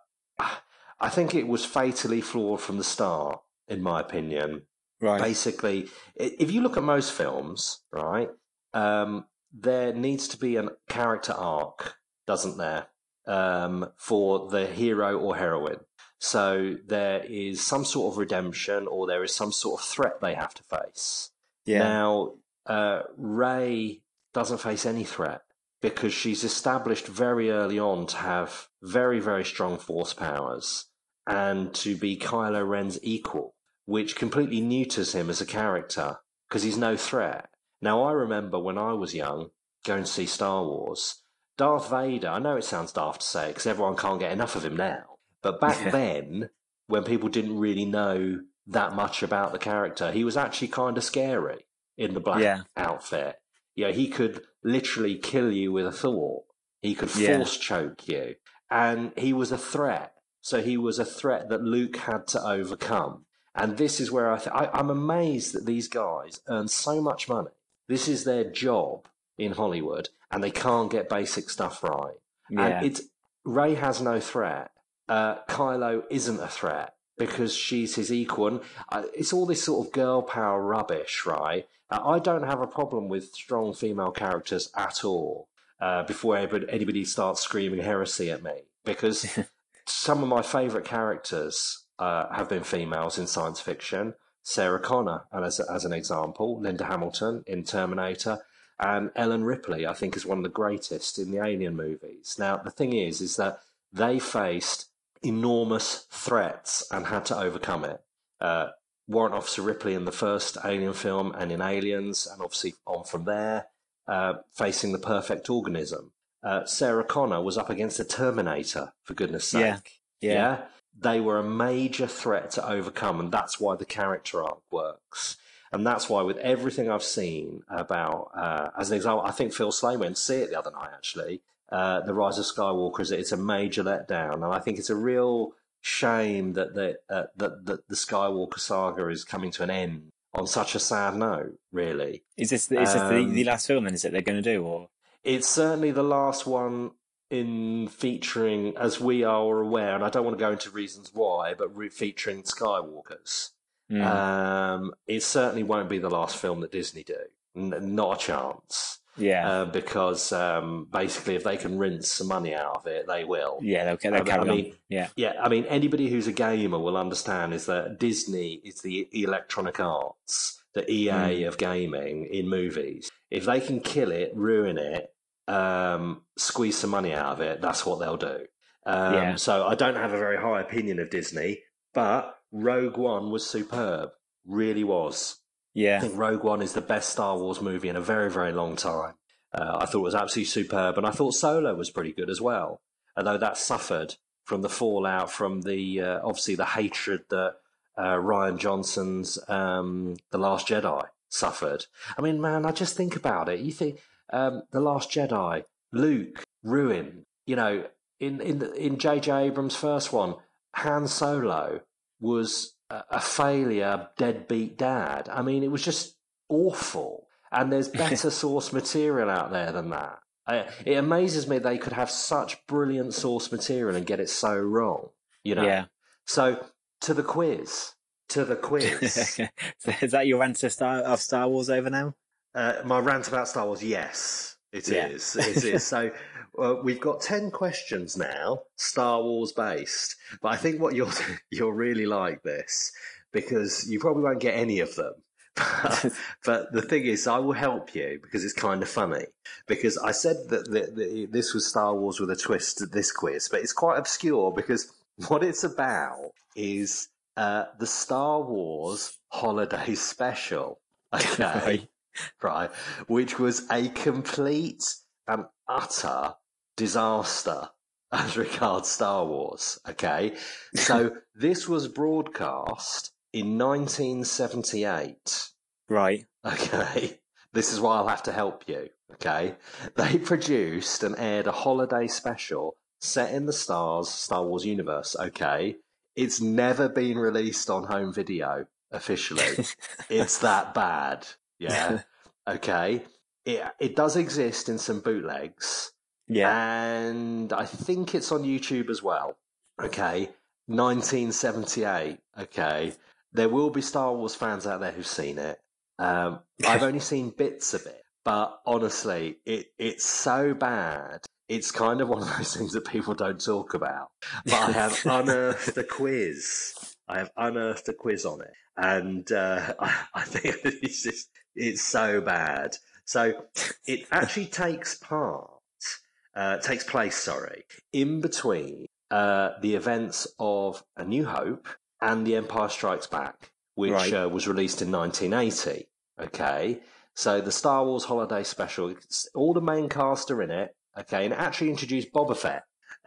I think it was fatally flawed from the start, in my opinion. Right. Basically, if you look at most films, right, um, there needs to be a character arc, doesn't there, um, for the hero or heroine. So there is some sort of redemption, or there is some sort of threat they have to face. Yeah. Now, uh, Rey doesn't face any threat because she's established very early on to have very, very strong force powers and to be Kylo Ren's equal, which completely neuters him as a character because he's no threat. Now, I remember when I was young going to see Star Wars, Darth Vader, I know it sounds daft to say because everyone can't get enough of him now, but back yeah. then, when people didn't really know that much about the character, he was actually kind of scary in the black yeah. outfit. You know, he could literally kill you with a thought. He could force yeah. choke you. And he was a threat. So he was a threat that Luke had to overcome. And this is where I th- I, I'm amazed that these guys earn so much money. This is their job in Hollywood, and they can't get basic stuff right. Yeah. And it's Rey has no threat. Uh, Kylo isn't a threat because she's his equal. And uh, it's all this sort of girl power rubbish, right? Uh, I don't have a problem with strong female characters at all. Uh, before anybody, anybody starts screaming heresy at me, because some of my favourite characters uh, have been females in science fiction. Sarah Connor, as, as an example, Linda Hamilton in Terminator, and Ellen Ripley, I think, is one of the greatest in the Alien movies. Now, the thing is, is that they faced enormous threats and had to overcome it. Uh, Warrant Officer Ripley in the first Alien film and in Aliens, and obviously on from there, uh, facing the perfect organism. Uh, Sarah Connor was up against a Terminator, for goodness sake. Yeah. Yeah. yeah. They were a major threat to overcome, and that's why the character arc works. And that's why with everything I've seen about, uh, as an example, I think Phil Slane went to see it the other night, actually. Uh, The Rise of Skywalker, is it's a major letdown. And I think it's a real shame that the, uh, that, that the Skywalker saga is coming to an end on such a sad note, really. Is this, the, is this um, the, the last film, then, is it they're going to do? Or It's certainly the last one in featuring, as we are aware, and I don't want to go into reasons why, but re- featuring Skywalkers. Mm. Um, it certainly won't be the last film that Disney do. N- not a chance. Yeah. Uh, because um, basically, if they can rinse some money out of it, they will. Yeah, they'll, they'll carry I mean, on. Yeah. Yeah, I mean, anybody who's a gamer will understand is that Disney is the Electronic Arts, the E A mm. of gaming in movies. If they can kill it, ruin it, um, squeeze some money out of it, that's what they'll do. Um, yeah. So I don't have a very high opinion of Disney, but Rogue One was superb. Really was. Yeah. I think Rogue One is the best Star Wars movie in a very, very long time. Uh, I thought it was absolutely superb, and I thought Solo was pretty good as well, although that suffered from the fallout from the, uh, obviously, the hatred that uh, Rian Johnson's um, The Last Jedi suffered. I mean, man, I just think about it. You think um, The Last Jedi, Luke, ruined. You know, in, in, in J J Abrams' first one, Han Solo was a failure, deadbeat dad. I mean, it was just awful. And there's better source material out there than that. I, it amazes me they could have such brilliant source material and get it so wrong. You know. Yeah. So to the quiz. To the quiz. So is that your rant of Star, of Star Wars over now? Uh, my rant about Star Wars, yes, it Yeah. is. It is. So uh, we've got ten questions now, Star Wars based. But I think what you'll you'll really like this because you probably won't get any of them. But, but the thing is, I will help you because it's kind of funny. Because I said that the, the, this was Star Wars with a twist, this quiz, but it's quite obscure because what it's about is uh, the Star Wars Holiday Special. Okay. Right. Right, which was a complete and utter disaster as regards Star Wars. Okay, so this was broadcast in nineteen seventy-eight. Right. Okay, this is why I'll have to help you. Okay, they produced and aired a holiday special set in the stars Star Wars universe. Okay, it's never been released on home video officially. It's that bad. Yeah. Okay. It it does exist in some bootlegs. Yeah. And I think it's on YouTube as well. Okay. nineteen seventy-eight. Okay. There will be Star Wars fans out there who've seen it. Um, I've only seen bits of it, but honestly, it it's so bad. It's kind of one of those things that people don't talk about. But I have unearthed a quiz. I have unearthed a quiz on it. And uh, I, I think it's just, it's so bad. So it actually takes part, uh, takes place, sorry, in between uh, the events of A New Hope and The Empire Strikes Back, which Right. uh, was released in nineteen eighty. Okay, so the Star Wars Holiday Special, all the main cast are in it. Okay, and it actually introduced Boba Fett.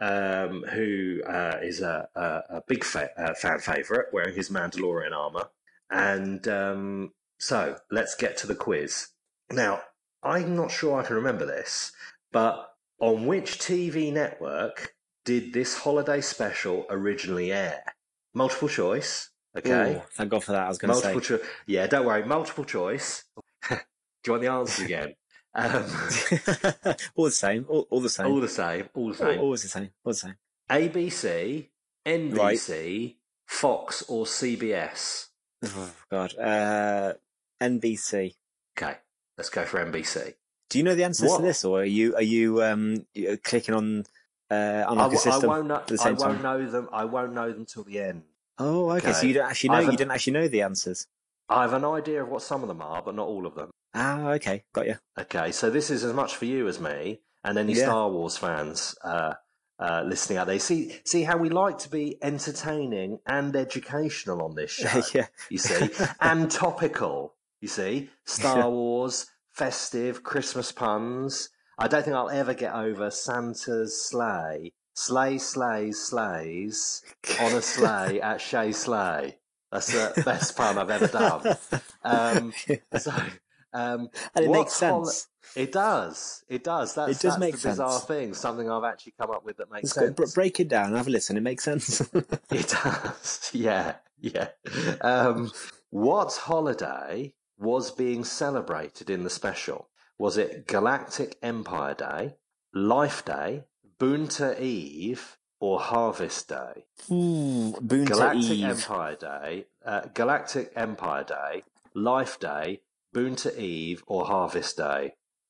Um, who uh, is a, a, a big fa- uh, fan favourite, wearing his Mandalorian armour. And um, so, let's get to the quiz. Now, I'm not sure I can remember this, but on which T V network did this holiday special originally air? Multiple choice, okay? Ooh, thank God for that, I was going to say. Multiple choice. Yeah, don't worry, multiple choice. Do you want the answers again? Um, all the same, all, all the same. all the same, all the same. All, always the same, all the same. A B C, N B C, right. Fox, or C B S? Oh, God. Uh, N B C. Okay, let's go for N B C. Do you know the answers what? to this, or are you are you um clicking on uh, on like I, a system? I won't know. At the same I won't time? know them. I won't know them till the end. Oh, okay. okay. So you don't actually know. I've You an, didn't actually know the answers. I have an idea of what some of them are, but not all of them. Ah, okay, got you. Okay, so this is as much for you as me, and any Yeah. Star Wars fans uh, uh, listening out there. See, see how we like to be entertaining and educational on this show. Yeah. You see, and topical. You see, Star Wars, festive, Christmas puns. I don't think I'll ever get over Santa's sleigh, sleigh, sleighs, sleighs on a sleigh at Shea Sleigh. That's the best pun I've ever done. Um, so. Um, and it makes sense. Hol- it does. It does. That's, it does that's make the sense. bizarre thing. Something I've actually come up with that makes Let's sense. go, break it down. Have a listen. It makes sense. It does. Yeah. Yeah. Um, what holiday was being celebrated in the special? Was it Galactic Empire Day, Life Day, Boonta Eve, or Harvest Day? Ooh, Boonta Galactic Eve. Empire Day, uh, Galactic Empire Day, Life Day, Boonta Eve, or Harvest Day?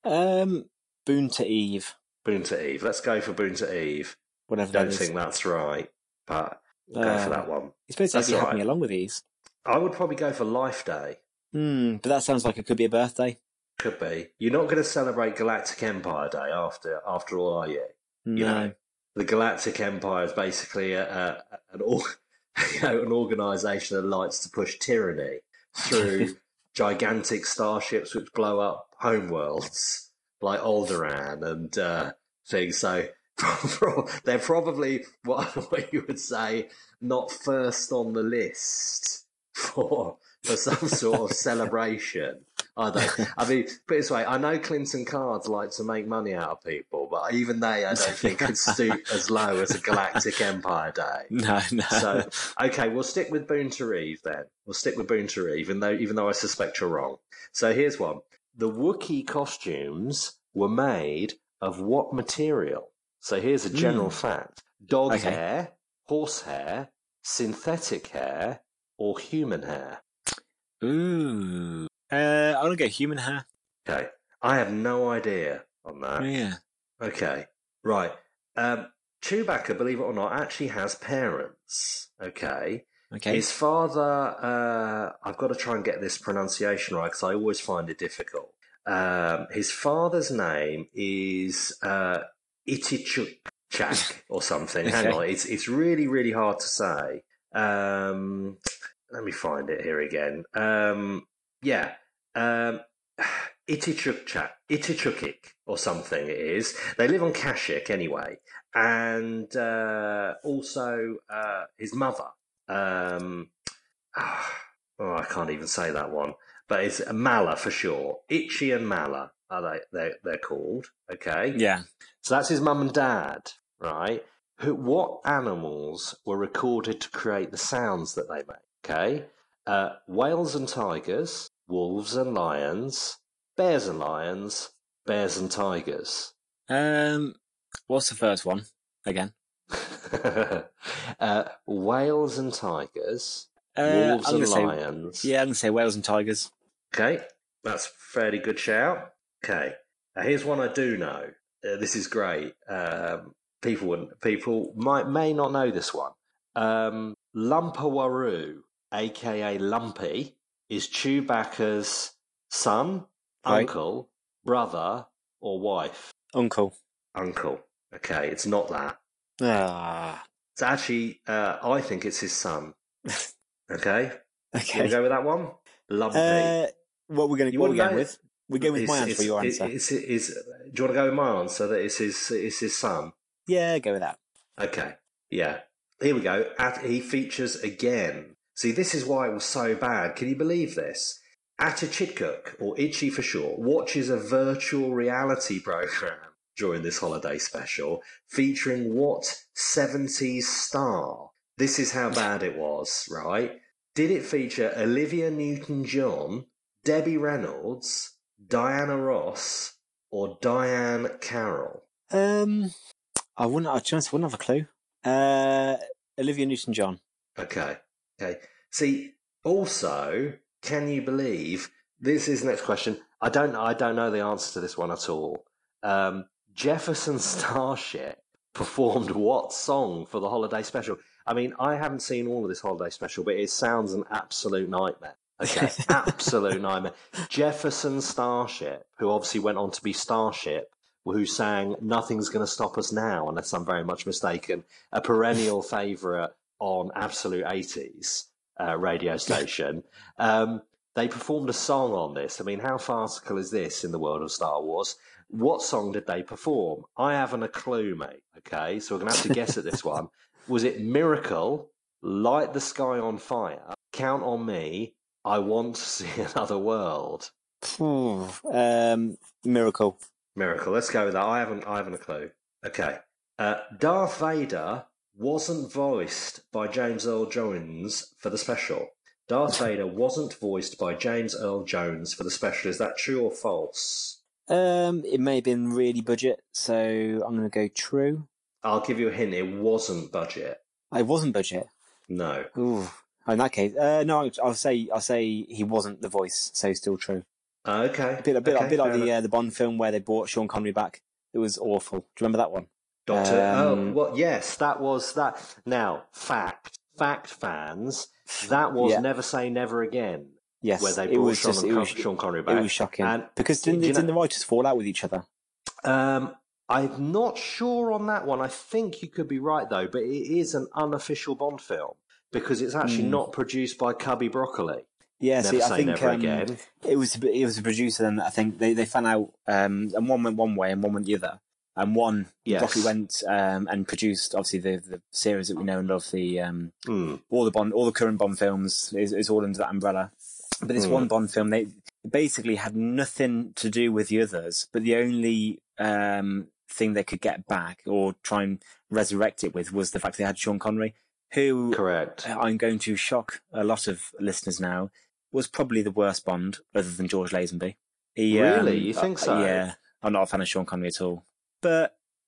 Um, Boonta Eve. Boonta Eve. Let's go for Boonta Eve. Whatever. Don't that think is. that's right, but we'll uh, go for that one. You're supposed to That's be all helping right. me along with these. I would probably go for Life Day. Hmm, but that sounds like it could be a birthday. Could be. You're not going to celebrate Galactic Empire Day after after all, are you? No. You know, the Galactic Empire is basically a, a, an, you know, an organisation that likes to push tyranny through gigantic starships which blow up homeworlds like Alderaan and uh, things. So they're probably what, what you would say not first on the list for for some sort of celebration. I don't. I mean, put it this way: I know Clinton cards like to make money out of people, but even they, I don't think, could stoop as low as a Galactic Empire Day. No, no. So, okay, we'll stick with Boonta Eve then. We'll stick with Boonta Eve, even though, even though I suspect you're wrong. So here's one: the Wookiee costumes were made of what material? So here's a general Mm. fact: dog Okay. hair, horsehair, synthetic hair, or human hair? Ooh. Uh, I'm going to go human hair. Okay. I have no idea on that. Yeah. Okay. Right. Um, Chewbacca, believe it or not, actually has parents. Okay. Okay. His father, uh, I've got to try and get this pronunciation right because I always find it difficult. Um, his father's name is uh, Itichuk or something. Okay. Hang on, it's it's really really hard to say. Um, let me find it here again. Um, yeah, um, Itichuk Itichukik or something. It is. They live on Kashyyyk anyway, and uh, also uh, his mother. Um, oh, I can't even say that one. But it's Mala for sure. Itchy and Mala are they? They're, they're called. Okay. Yeah. So that's his mum and dad, right? Who? What animals were recorded to create the sounds that they make? Okay. Uh, whales and tigers, wolves and lions, bears and lions, bears and tigers. Um, what's the first one again? uh, whales and tigers, Uh, wolves I'm and gonna say- lions. Yeah, I'm going to say whales and tigers. Okay, that's a fairly good shout. Okay, now here's one I do know. Uh, this is great. Um, people wouldn't- people might may not know this one. Um, Lumpawaru, aka Lumpy, is Chewbacca's son, Right. uncle, brother, or wife. Uncle. Uncle. Okay, it's not that. Ah. It's actually, uh, I think it's his son. Okay, you Okay. want to go with that one? Lumpy. Uh, what we're going to You what we're wouldn't going know- with? We're going with It's- my answer it's- for your it- answer. it's- it's- do you want to go with my answer that it's his, it's his son? Yeah, go with that. Okay, yeah. Here we go. At, he features again. See, this is why it was so bad. Can you believe this? Atichitkuk, or Itchy for short, watches a virtual reality program during this holiday special featuring what seventies star? This is how bad it was, right? Did it feature Olivia Newton-John, Debbie Reynolds, Diana Ross, or Diane Carroll? Um, I wouldn't. I just wouldn't have a clue. Uh, Olivia Newton-John. Okay. Okay. See, also, can you believe this is the next question? I don't I don't know the answer to this one at all. Um, Jefferson Starship performed what song for the holiday special? I mean, I haven't seen all of this holiday special, but it sounds an absolute nightmare. Okay, absolute nightmare. Jefferson Starship, who obviously went on to be Starship, who sang Nothing's Gonna Stop Us Now, unless I'm very much mistaken, a perennial favourite on Absolute eighties uh, radio station. Um, they performed a song on this. I mean, how farcical is this in the world of Star Wars? What song did they perform? I haven't a clue, mate. Okay, so we're going to have to guess at this one. Was it Miracle, Light the Sky on Fire, Count on Me, I Want to See Another World? um, Miracle. Miracle. Let's go with that. I haven't. I haven't a clue. Okay. Uh, Darth Vader wasn't voiced by James Earl Jones for the special. Darth Vader wasn't voiced by James Earl Jones for the special. Is that true or false? Um, it may have been really budget, so I'm going to go true. I'll give you a hint. It wasn't budget. It wasn't budget. No. Ooh. In that case, uh, no, I'll say I'll say he wasn't the voice, so still true. Uh, okay. A bit, a bit, okay, a bit like fair the enough. uh, the Bond film where they brought Sean Connery back. It was awful. Do you remember that one? Doctor. oh, um, well, yes, that was that. Now, fact, fact fans, that was Yeah. Never Say Never Again, Yes, where they it brought was Sean, just it Con- was Sean Connery it back. was shocking And because didn't, do you didn't know- the writers fall out with each other? Um, I'm not sure on that one. I think you could be right though, but it is an unofficial Bond film because it's actually Mm. not produced by Cubby Broccoli. Yeah, Never see, I Say think Never um, Again. it was it was a producer. Then I think they they found out, um, and one went one way and one went the other. And one Yes. Broccoli went um, and produced obviously the the series that we know and love, the um, Mm. all the Bond, all the current Bond films is, is all under that umbrella. But this Mm. one Bond film, they basically had nothing to do with the others. But the only um, thing they could get back or try and resurrect it with was the fact they had Sean Connery, who Correct. I'm going to shock a lot of listeners now, was probably the worst Bond other than George Lazenby. He, Really? um, You think uh, so? Yeah, I'm not a fan of Sean Connery at all. But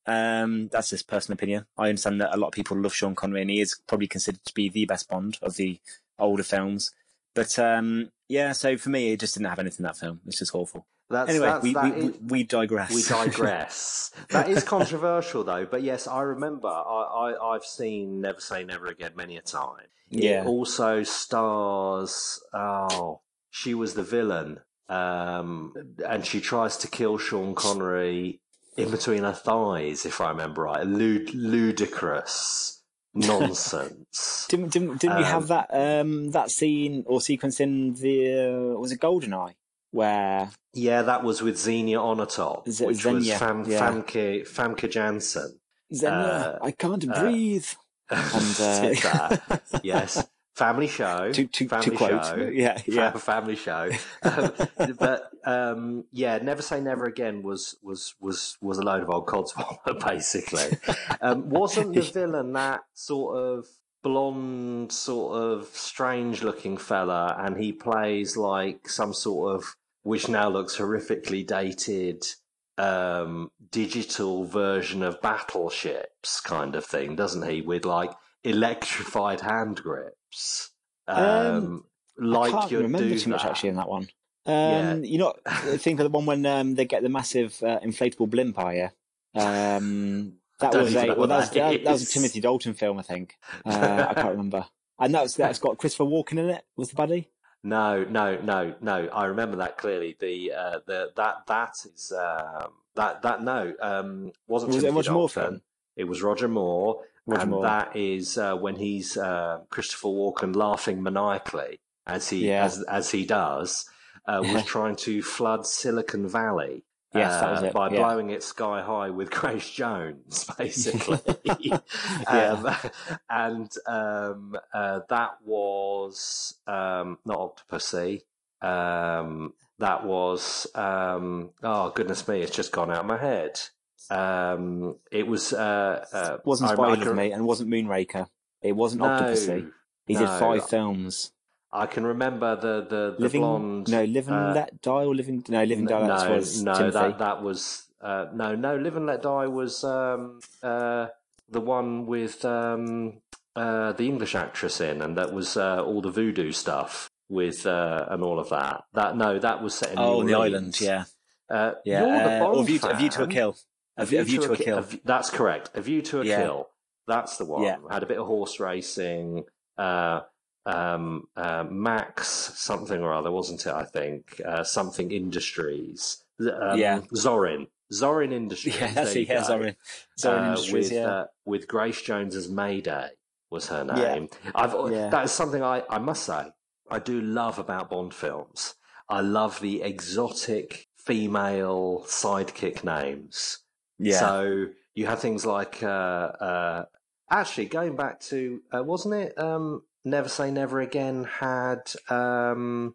Um, that's just personal opinion. I understand that a lot of people love Sean Connery, and he is probably considered to be the best Bond of the older films. But um, yeah, so for me, it just didn't have anything in that film. It's just awful. That's, anyway, that's, we, that we, is, we digress. We digress. That is controversial, though. But yes, I remember. I, I, I've seen Never Say Never Again many a time. Yeah. It also stars. Oh, she was the villain, um, and she tries to kill Sean Connery in between her thighs, if I remember right. Lud- ludicrous nonsense. didn't didn't, didn't um, we have that um, that scene or sequence in the uh, was it GoldenEye? Where yeah, that was with Xenia Onatopp, Z- which Xenia, was Fam- yeah. Famke Famke Janssen. Xenia, uh, I can't uh, breathe. And uh, did that. Yes, family show. To, to, family to quote, show. yeah, yeah, family show. Um, but um, yeah, Never Say Never Again was was was was a load of old codswallop, basically. Um, wasn't the villain that sort of blonde, sort of strange-looking fella, and he plays like some sort of, which now looks horrifically dated, um, digital version of battleships kind of thing, doesn't he? With like electrified hand grips. Um, um, like I can't you'd remember do too much that. actually in that one. Um, Yeah. You know, think of the one when um, they get the massive uh, inflatable blimp, are you? Um, that don't was even a know well, what that was, that that, that was a is. Timothy Dalton film, I think. Uh, I can't remember. And that's that's got Christopher Walken in it. Was the buddy? No, no, no, no. I remember that clearly. The uh, the that that is um, that that no um, wasn't Was it a Timothy Roger Moore Dalton. film? It was Roger Moore, Roger and Moore. that is uh, when he's uh, Christopher Walken laughing maniacally as he Yeah. as as he does, uh, was trying to flood Silicon Valley. Yes, that uh, was it. by Yeah. blowing it sky high with Grace Jones, basically. Yeah. um, and um, uh, that was um, not Octopussy. Um, that was, um, oh, goodness me, it's just gone out of my head. Um, it was... Uh, uh, wasn't I- Spy I Love can- Me, and wasn't Moonraker. It wasn't No, Octopussy. He did no. five films. I can remember the, the, the Living, blonde... no, Live and uh, Let Die, or Living, no, Live and Die. no, That was no, Timothy. that that was uh, no, no. Live and Let Die was um, uh, the one with um, uh, the English actress in, and that was uh, all the voodoo stuff with uh, and all of that. That no, that was set in Oh, New the Orleans. island, yeah, uh, yeah. You're the Uh, Bond or View to, fan. a View to a Kill. A, View, a View to a Ki- Kill. a View- that's correct. A View to a Yeah. Kill. That's the one. Yeah. Had a bit of horse racing. Uh, um, uh, Max something or other, wasn't it? I think uh, something Industries. Um, Yeah. Zorin. Zorin Industries. Yeah, that's there it. you Yeah, go. sorry. Sorry, Uh, Industries. with Yeah. uh, with Grace Jones as Mayday was her Yeah. name. I've Yeah. that is something I, I must say I do love about Bond films. I love the exotic female sidekick names. Yeah. So you have things like uh, uh, actually going back to uh, wasn't it um, Never Say Never Again had um,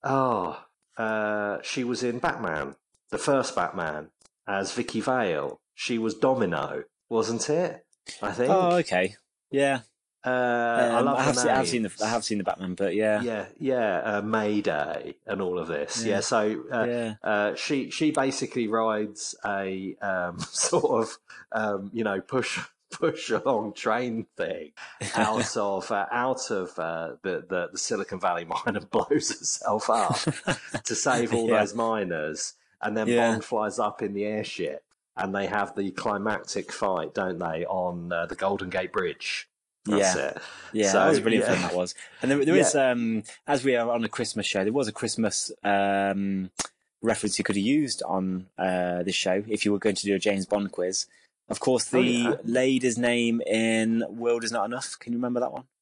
oh uh, she was in Batman, the first Batman, as Vicky Vale. She was Domino, wasn't it? I think. Oh, okay. Yeah. Uh, I Um, love I have the seen. I have seen the. names. I have seen the Batman, but yeah. Yeah, yeah, uh, Mayday and all of this. Yeah, Yeah. so uh, Yeah. uh, she she basically rides a um, sort of um, you know push push along train thing out of uh, out of uh, the, the the Silicon Valley mine and blows herself up to save all Yeah. those miners, and then Yeah. Bond flies up in the airship, and they have the climactic fight, don't they, on uh, the Golden Gate Bridge. That's Yeah. it. Yeah, So, that was a brilliant yeah. film. That was, and there, there Yeah. is, um, as we are on a Christmas show, there was a Christmas um, reference you could have used on uh, this show if you were going to do a James Bond quiz. Of course, the Oh, yeah. lady's name in "World Is Not Enough." Can you remember that one?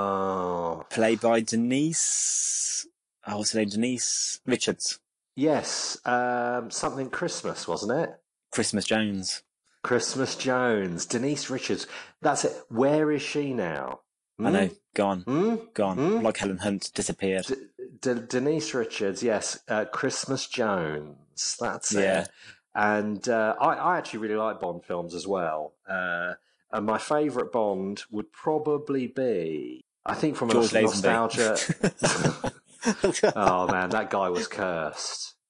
Oh, Played by Denise. Oh, what's her name? Denise Richards. yes. Um, something Christmas, wasn't it? Christmas Jones. Christmas Jones, Denise Richards. That's it. Where is she now? I know, gone, Hmm? gone. Hmm? Like Helen Hunt disappeared. D- D- Denise Richards, yes. Uh, Christmas Jones. That's Yeah. it. And uh, I, I actually really like Bond films as well. Uh, and my favourite Bond would probably be, I think, from a George nostalgia. Lazenby. Oh man, that guy was cursed.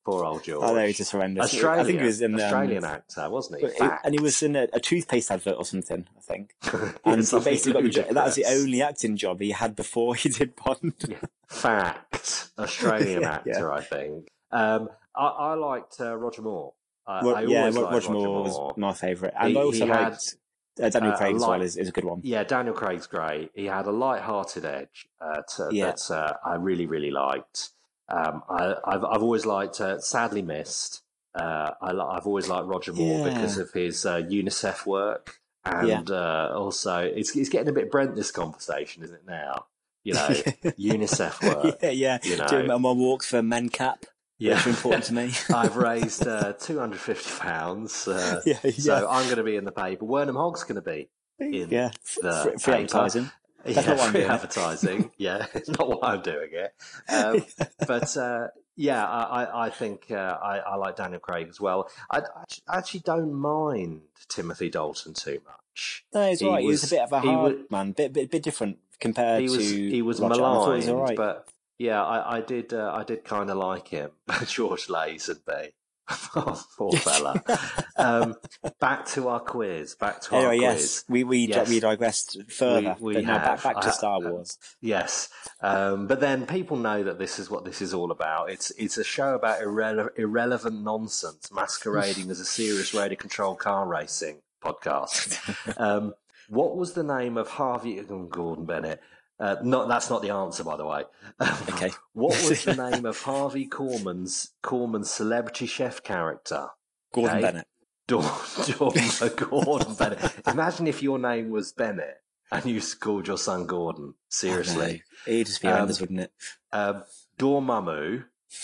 Poor old George. I know, he's just horrendous. Australian, I think he was in Australian um, actor, wasn't he? it, and he was in a, a toothpaste advert or something, I think. Yeah, And he something basically got the job. That was the ludicrous. only acting job he had before he did Bond. Yeah. Fact. Australian Yeah, actor, yeah. I think. Um, I, I liked uh, Roger Moore. I, Ro- I yeah, always Ro- liked Roger Roger Moore Moore. was my favourite. And He- I also he had, liked uh, Daniel uh, Craig as light- well, is, is a good one. Yeah, Daniel Craig's great. He had a light-hearted edge uh, to, Yeah. that uh, I really, really liked. Um, I, I've, I've always liked, uh, sadly missed, uh, I, li- I've always liked Roger Moore Yeah. because of his uh, UNICEF work. And uh, also, it's, it's getting a bit Brent, this conversation, isn't it now? You know, UNICEF work. yeah, yeah. You know. Doing my walks for MenCap. Yeah. Which are important to me. I've raised uh, two hundred fifty pounds. Uh, Yeah, yeah. So I'm going to be in the paper. Wernham Hogg's going to be in Yeah, the free, free paper. advertising. That's Yeah, not why I'm free doing it. advertising. Yeah, it's not why I'm doing it. Um, but uh, yeah, I, I, I think uh, I, I like Daniel Craig as well. I, I actually don't mind Timothy Dalton too much. No, he's He right. He was, was- a bit of a he hard was- man, bit, bit, bit different compared He was to he was Roger. I thought he was maligned, all right. but yeah, I, I did uh, I did kind of like him, George Lazenby. Oh, poor fella. um, back to our quiz. Back to our Anyway, quiz. yes, we we Yes. we digressed further, We- we but now back have. back to I- Star Wars. Yes, um, but then people know that this is what this is all about. It's it's a show about irrele- irrelevant nonsense masquerading as a serious radio controlled car racing podcast. Um, what was the name of Harvey oh, Gordon Bennett? Uh, not that's not the answer, by the way. Okay. What was the name of Harvey Korman's Korman's celebrity chef character? Gordon Okay. Bennett. Dawn, Dawn Gordon Bennett. Imagine if your name was Bennett and you called your son Gordon. Seriously. Oh, no. It'd just be Um, horrendous, wouldn't it? Um, Dormammu,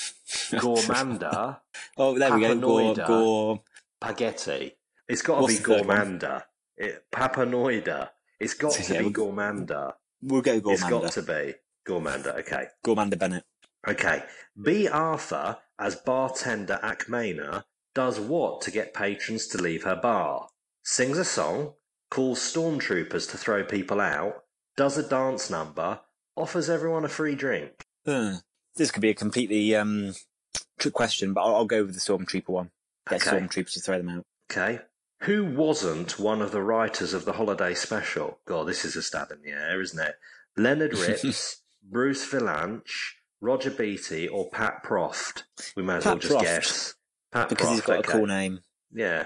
Gormanda, Oh, there we go. Gore, Papanoida. Gore. Spaghetti. It's got to What's be the third one? Gormanda. It, Papanoida. It's got to Yeah, be we'll- Gormanda. We'll go It's got Gormanda. to be Gormanda. Okay. Gormanda Bennett. Okay. B. Arthur, as bartender Akmena, does what to get patrons to leave her bar? Sings a song, calls stormtroopers to throw people out, does a dance number, offers everyone a free drink. Uh, this could be a completely um, trick question, but I'll, I'll go with the Stormtrooper one. Get Okay. Stormtroopers to throw them out. Okay. Who wasn't one of the writers of the holiday special? God, this is a stab in the air, isn't it? Leonard Rips, Bruce Vilanch, Roger Beatty, or Pat Proft? We may as well Pat just Proft. guess. Pat Because Proft, he's got okay. a cool name. Yeah.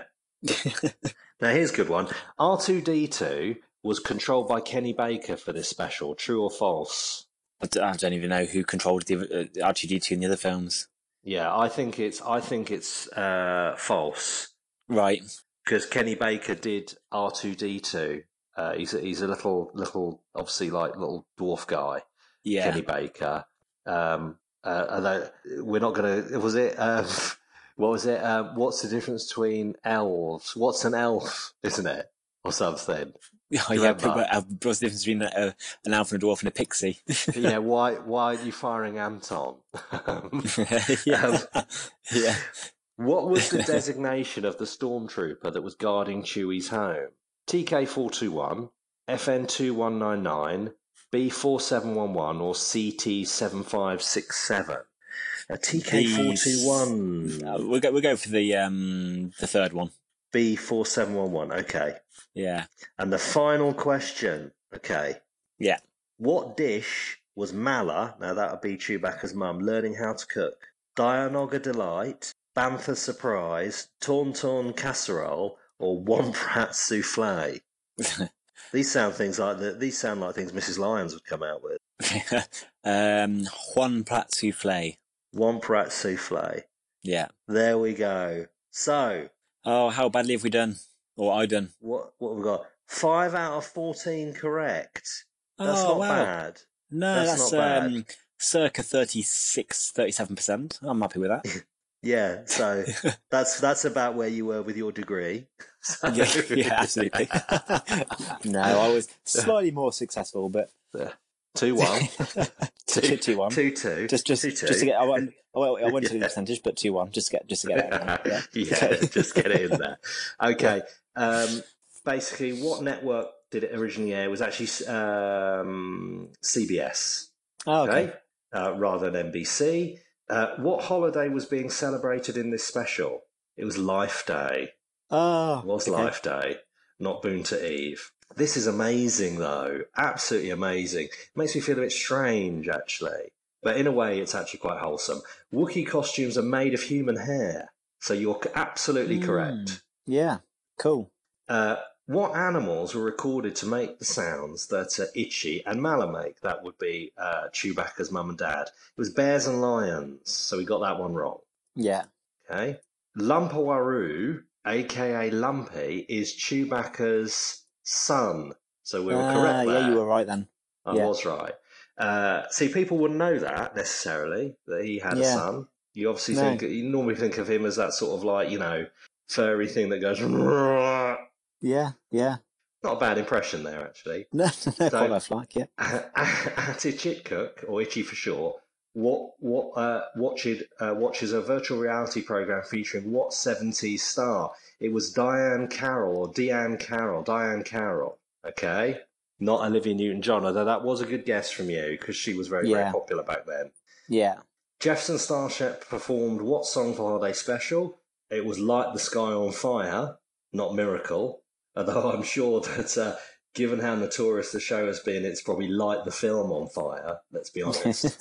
Now here's a good one. R two D two was controlled by Kenny Baker for this special. True or false? I d- I don't even know who controlled the uh, R two D two in the other films. Yeah, I think it's I think it's uh, false Right. because Kenny Baker did R two D two. Uh, he's a, he's a little little obviously like little dwarf guy. Yeah. Kenny Baker. Um, uh, although we're not going to. Was it? Um, what was it? Um, what's the difference between elves? What's an elf? Isn't it? Or something. Oh, you yeah, remember? but, uh, what's the difference between a, an elf and a dwarf and a pixie? Yeah. Why? Why are you firing Anton? yeah. yeah. What was the designation of the stormtrooper that was guarding Chewie's home? T K four two one, F N two one nine nine, B four seven one one, or C T seven five six seven? A T K four two one. Uh, we'll go. We'll go for the um the third one. B four seven one one, okay. Yeah. And the final question, okay. Yeah. What dish was Mala, now that would be Chewbacca's mum, learning how to cook? Dianoga Delight, Bantha Surprise, Tauntaun Casserole, or Womprat Souffle? These sound things like the, these sound like things Missus Lyons would come out with. um, Juan Plat Souffle. Womprat Souffle. Yeah. There we go. So, Oh, how badly have we done? Or I done? what what have we got? Five out of fourteen correct. That's oh, not wow. bad. No, That's that's, not bad. um, circa thirty-six, thirty-seven percent. I'm happy with that. Yeah, so that's that's about where you were with your degree. So- yeah, yeah, absolutely. no, I was slightly more successful, but Two one. two, two, one. Two two. Just, just, two, two. just to get. I won't, I won't, I won't do the Yeah. percentage, but two one. Just to get, just to get it. Out there. Yeah, just get it in there. Okay. Um, basically, what network did it originally air? It was actually um, C B S. Oh, okay. Okay. Uh, rather than N B C. Uh, what holiday was being celebrated in this special? It was Life Day. Oh, It was okay. Life Day, not Boonta Eve. This is amazing, though. Absolutely amazing. It makes me feel a bit strange, actually. But in a way, it's actually quite wholesome. Wookiee costumes are made of human hair. So you're absolutely Mm, correct. yeah, cool. Uh, what animals were recorded to make the sounds that uh, Itchy and Mala make? That would be uh, Chewbacca's mum and dad. It was bears and lions, so we got that one wrong. Yeah. Okay. Lumpawaru, aka Lumpy, is Chewbacca's son. So we were Ah, correct there. yeah, you were right then. I Yeah. was right. Uh, see, people wouldn't know that necessarily, that he had a Yeah. son. You obviously No. think, you normally think of him as that sort of like, you know, furry thing that goes, Yeah, yeah. not a bad impression there, actually. No, no, So- quite that's like, yeah. Ati Chitcook, or Itchy for short, what what uh, watched, uh, watches a virtual reality program featuring what seventies star? It was Diane Carroll or Deanne Carroll. Diane Carroll, okay? Not Olivia Newton-John, although that was a good guess from you because she was very, very Yeah. popular back then. Yeah. Jefferson Starship performed what song for Holiday Special? It was Light the Sky on Fire, not Miracle. Although I'm sure that, uh, given how notorious the show has been, it's probably Light the Film on Fire, let's be honest.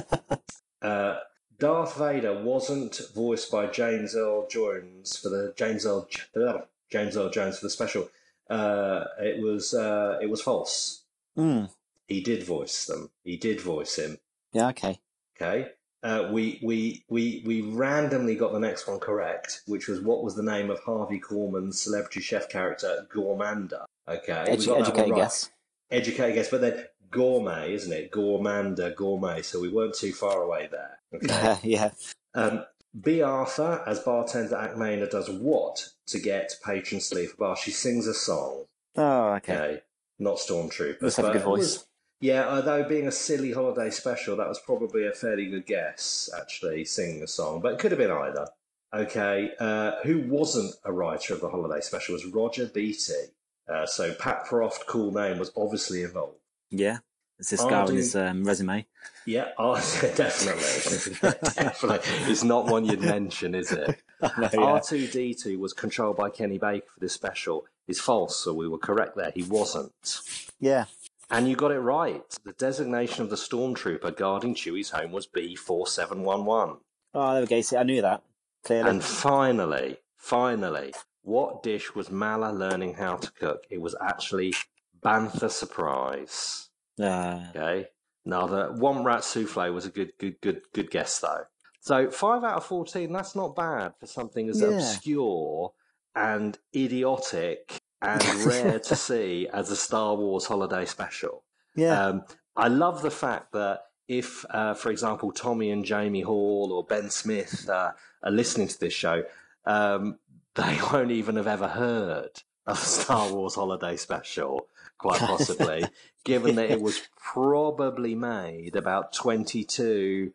uh, Darth Vader wasn't voiced by James Earl Jones for the James Earl uh, James Earl Jones for the special. Uh, it was uh, it was false. Mm. He did voice them. He did voice him. Yeah, okay. Okay. Uh, we, we, we, we randomly got the next one correct, which was what was the name of Harvey Korman's celebrity chef character, Gourmanda. Okay. we Edu- got that one educated right. guess. Educated guess, but then gourmet, isn't it? Gourmanda, gourmet. So we weren't too far away there. Okay. Yeah. Um, B. Arthur, as bartender at Acmena, does what to get patron sleeve for bar? She sings a song. Oh, okay. Okay. Not Stormtroopers. Must have a but good it voice. was- yeah, although being a silly holiday special, that was probably a fairly good guess, actually, singing a song, but it could have been either. Okay, uh, who wasn't a writer of the holiday special was Roger Beatty. Uh, so Pat Proft, cool name, was obviously involved. Yeah. It's this I'll guy on do- his um, resume. Yeah, oh, definitely. Definitely. It's not one you'd mention, is it? No, yeah. R two D two was controlled by Kenny Baker for this special. It's false, so we were correct there. He wasn't. Yeah. And you got it right. The designation of the stormtrooper guarding Chewie's home was B four seven one one. Oh, there we go. See, I knew that. Clearly. And finally, finally, what dish was Mala learning how to cook? It was actually Bantha Surprise. Uh, Okay. Now, the one rat souffle was a good, good, good, good guess, though. So five out of fourteen. That's not bad for something as Yeah. obscure and idiotic and rare to see as a Star Wars holiday special. yeah. Um, I love the fact that if, uh, for example, Tommy and Jamie Hall or Ben Smith uh, are listening to this show, um, they won't even have ever heard of a Star Wars holiday special, quite possibly, given that it was probably made about twenty-two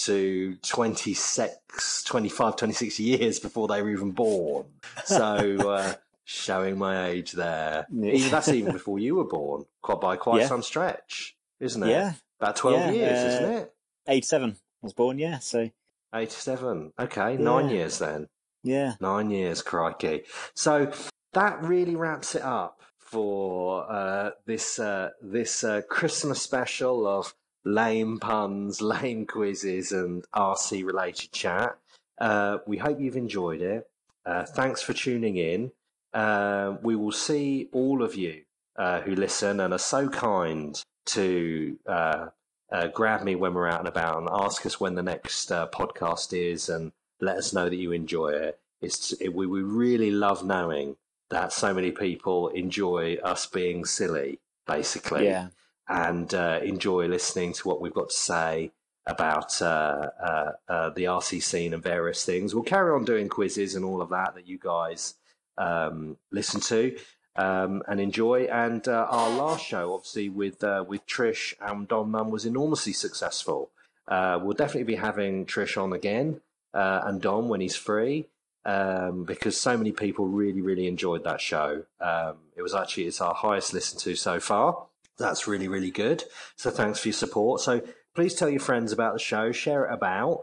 to twenty-six, twenty-five, twenty-six years before they were even born. So, uh, showing my age there. Yeah. Even, that's even before you were born, quite by quite Yeah. some stretch, isn't it? Yeah. About twelve Yeah, years, uh, isn't it? eighty-seven. I was born, yeah. So, eighty-seven. Okay, nine Yeah. years then. yeah. Nine years, crikey. So that really wraps it up for uh, this uh, this uh, Christmas special of lame puns, lame quizzes, and R C related chat. Uh, we hope you've enjoyed it. Uh, thanks for tuning in. Uh, we will see all of you uh, who listen and are so kind to uh, uh, grab me when we're out and about and ask us when the next uh, podcast is and let us know that you enjoy it. It's it, we, we really love knowing that so many people enjoy us being silly, basically, Yeah. and uh, enjoy listening to what we've got to say about uh, uh, uh, the R C scene and various things. We'll carry on doing quizzes and all of that that you guys um, listen to um, and enjoy. And uh, our last show, obviously, with uh, with Trish and Don Munn was enormously successful. Uh, we'll definitely be having Trish on again uh, and Don when he's free. Um, because so many people really, really enjoyed that show. Um, it was actually, it's our highest listened to so far. That's really, really good. So thanks for your support. So please tell your friends about the show, share it about.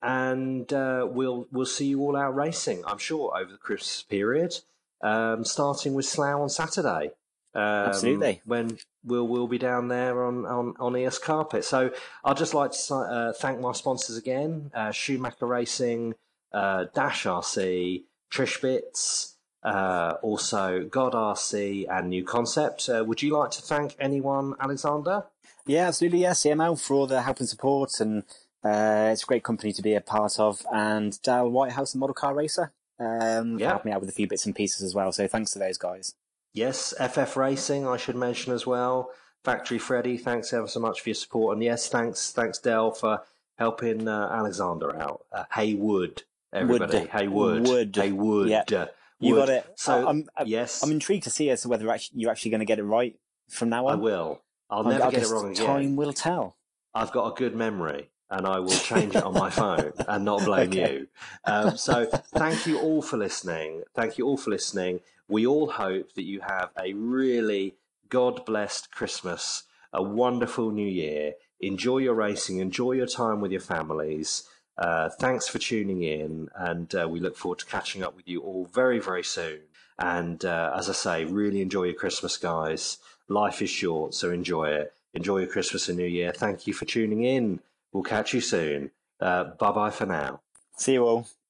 and uh, we'll we'll see you all out racing, I'm sure, over the Christmas period, um, starting with Slough on Saturday. Um, Absolutely. When we'll we'll be down there on, on, on E S Carpet. So I'd just like to uh, thank my sponsors again: uh, Schumacher Racing, uh, Dash R C, Trish Bits, uh, also God R C, and New Concept. Uh, would you like to thank anyone, Alexander? Yeah, absolutely. Yeah, C M L for all the help and support, and uh, it's a great company to be a part of. And Dale Whitehouse, the Model Car Racer, um, Yeah. helped me out with a few bits and pieces as well. So thanks to those guys. Yes, F F Racing, I should mention as well. Factory Freddy, thanks ever so much for your support. And yes, thanks, thanks Del for helping uh, Alexander out. Uh, Haywood, everybody. Wood. Haywood. Wood. Haywood. Yeah. Uh, You Wood. got it. So, I'm, I'm, yes, I'm intrigued to see as to whether actually, you're actually going to get it right from now on. I will. I'll I- never I get it guess wrong again. Time will tell. I've got a good memory, and I will change it on my phone and not blame Okay. you. Um, so thank you all for listening. Thank you all for listening. We all hope that you have a really God-blessed Christmas, a wonderful New Year. Enjoy your racing. Enjoy your time with your families. Uh, thanks for tuning in, and uh, we look forward to catching up with you all very, very soon. And uh, as I say, really enjoy your Christmas, guys. Life is short, so enjoy it. Enjoy your Christmas and New Year. Thank you for tuning in. We'll catch you soon. Uh, bye-bye for now. See you all.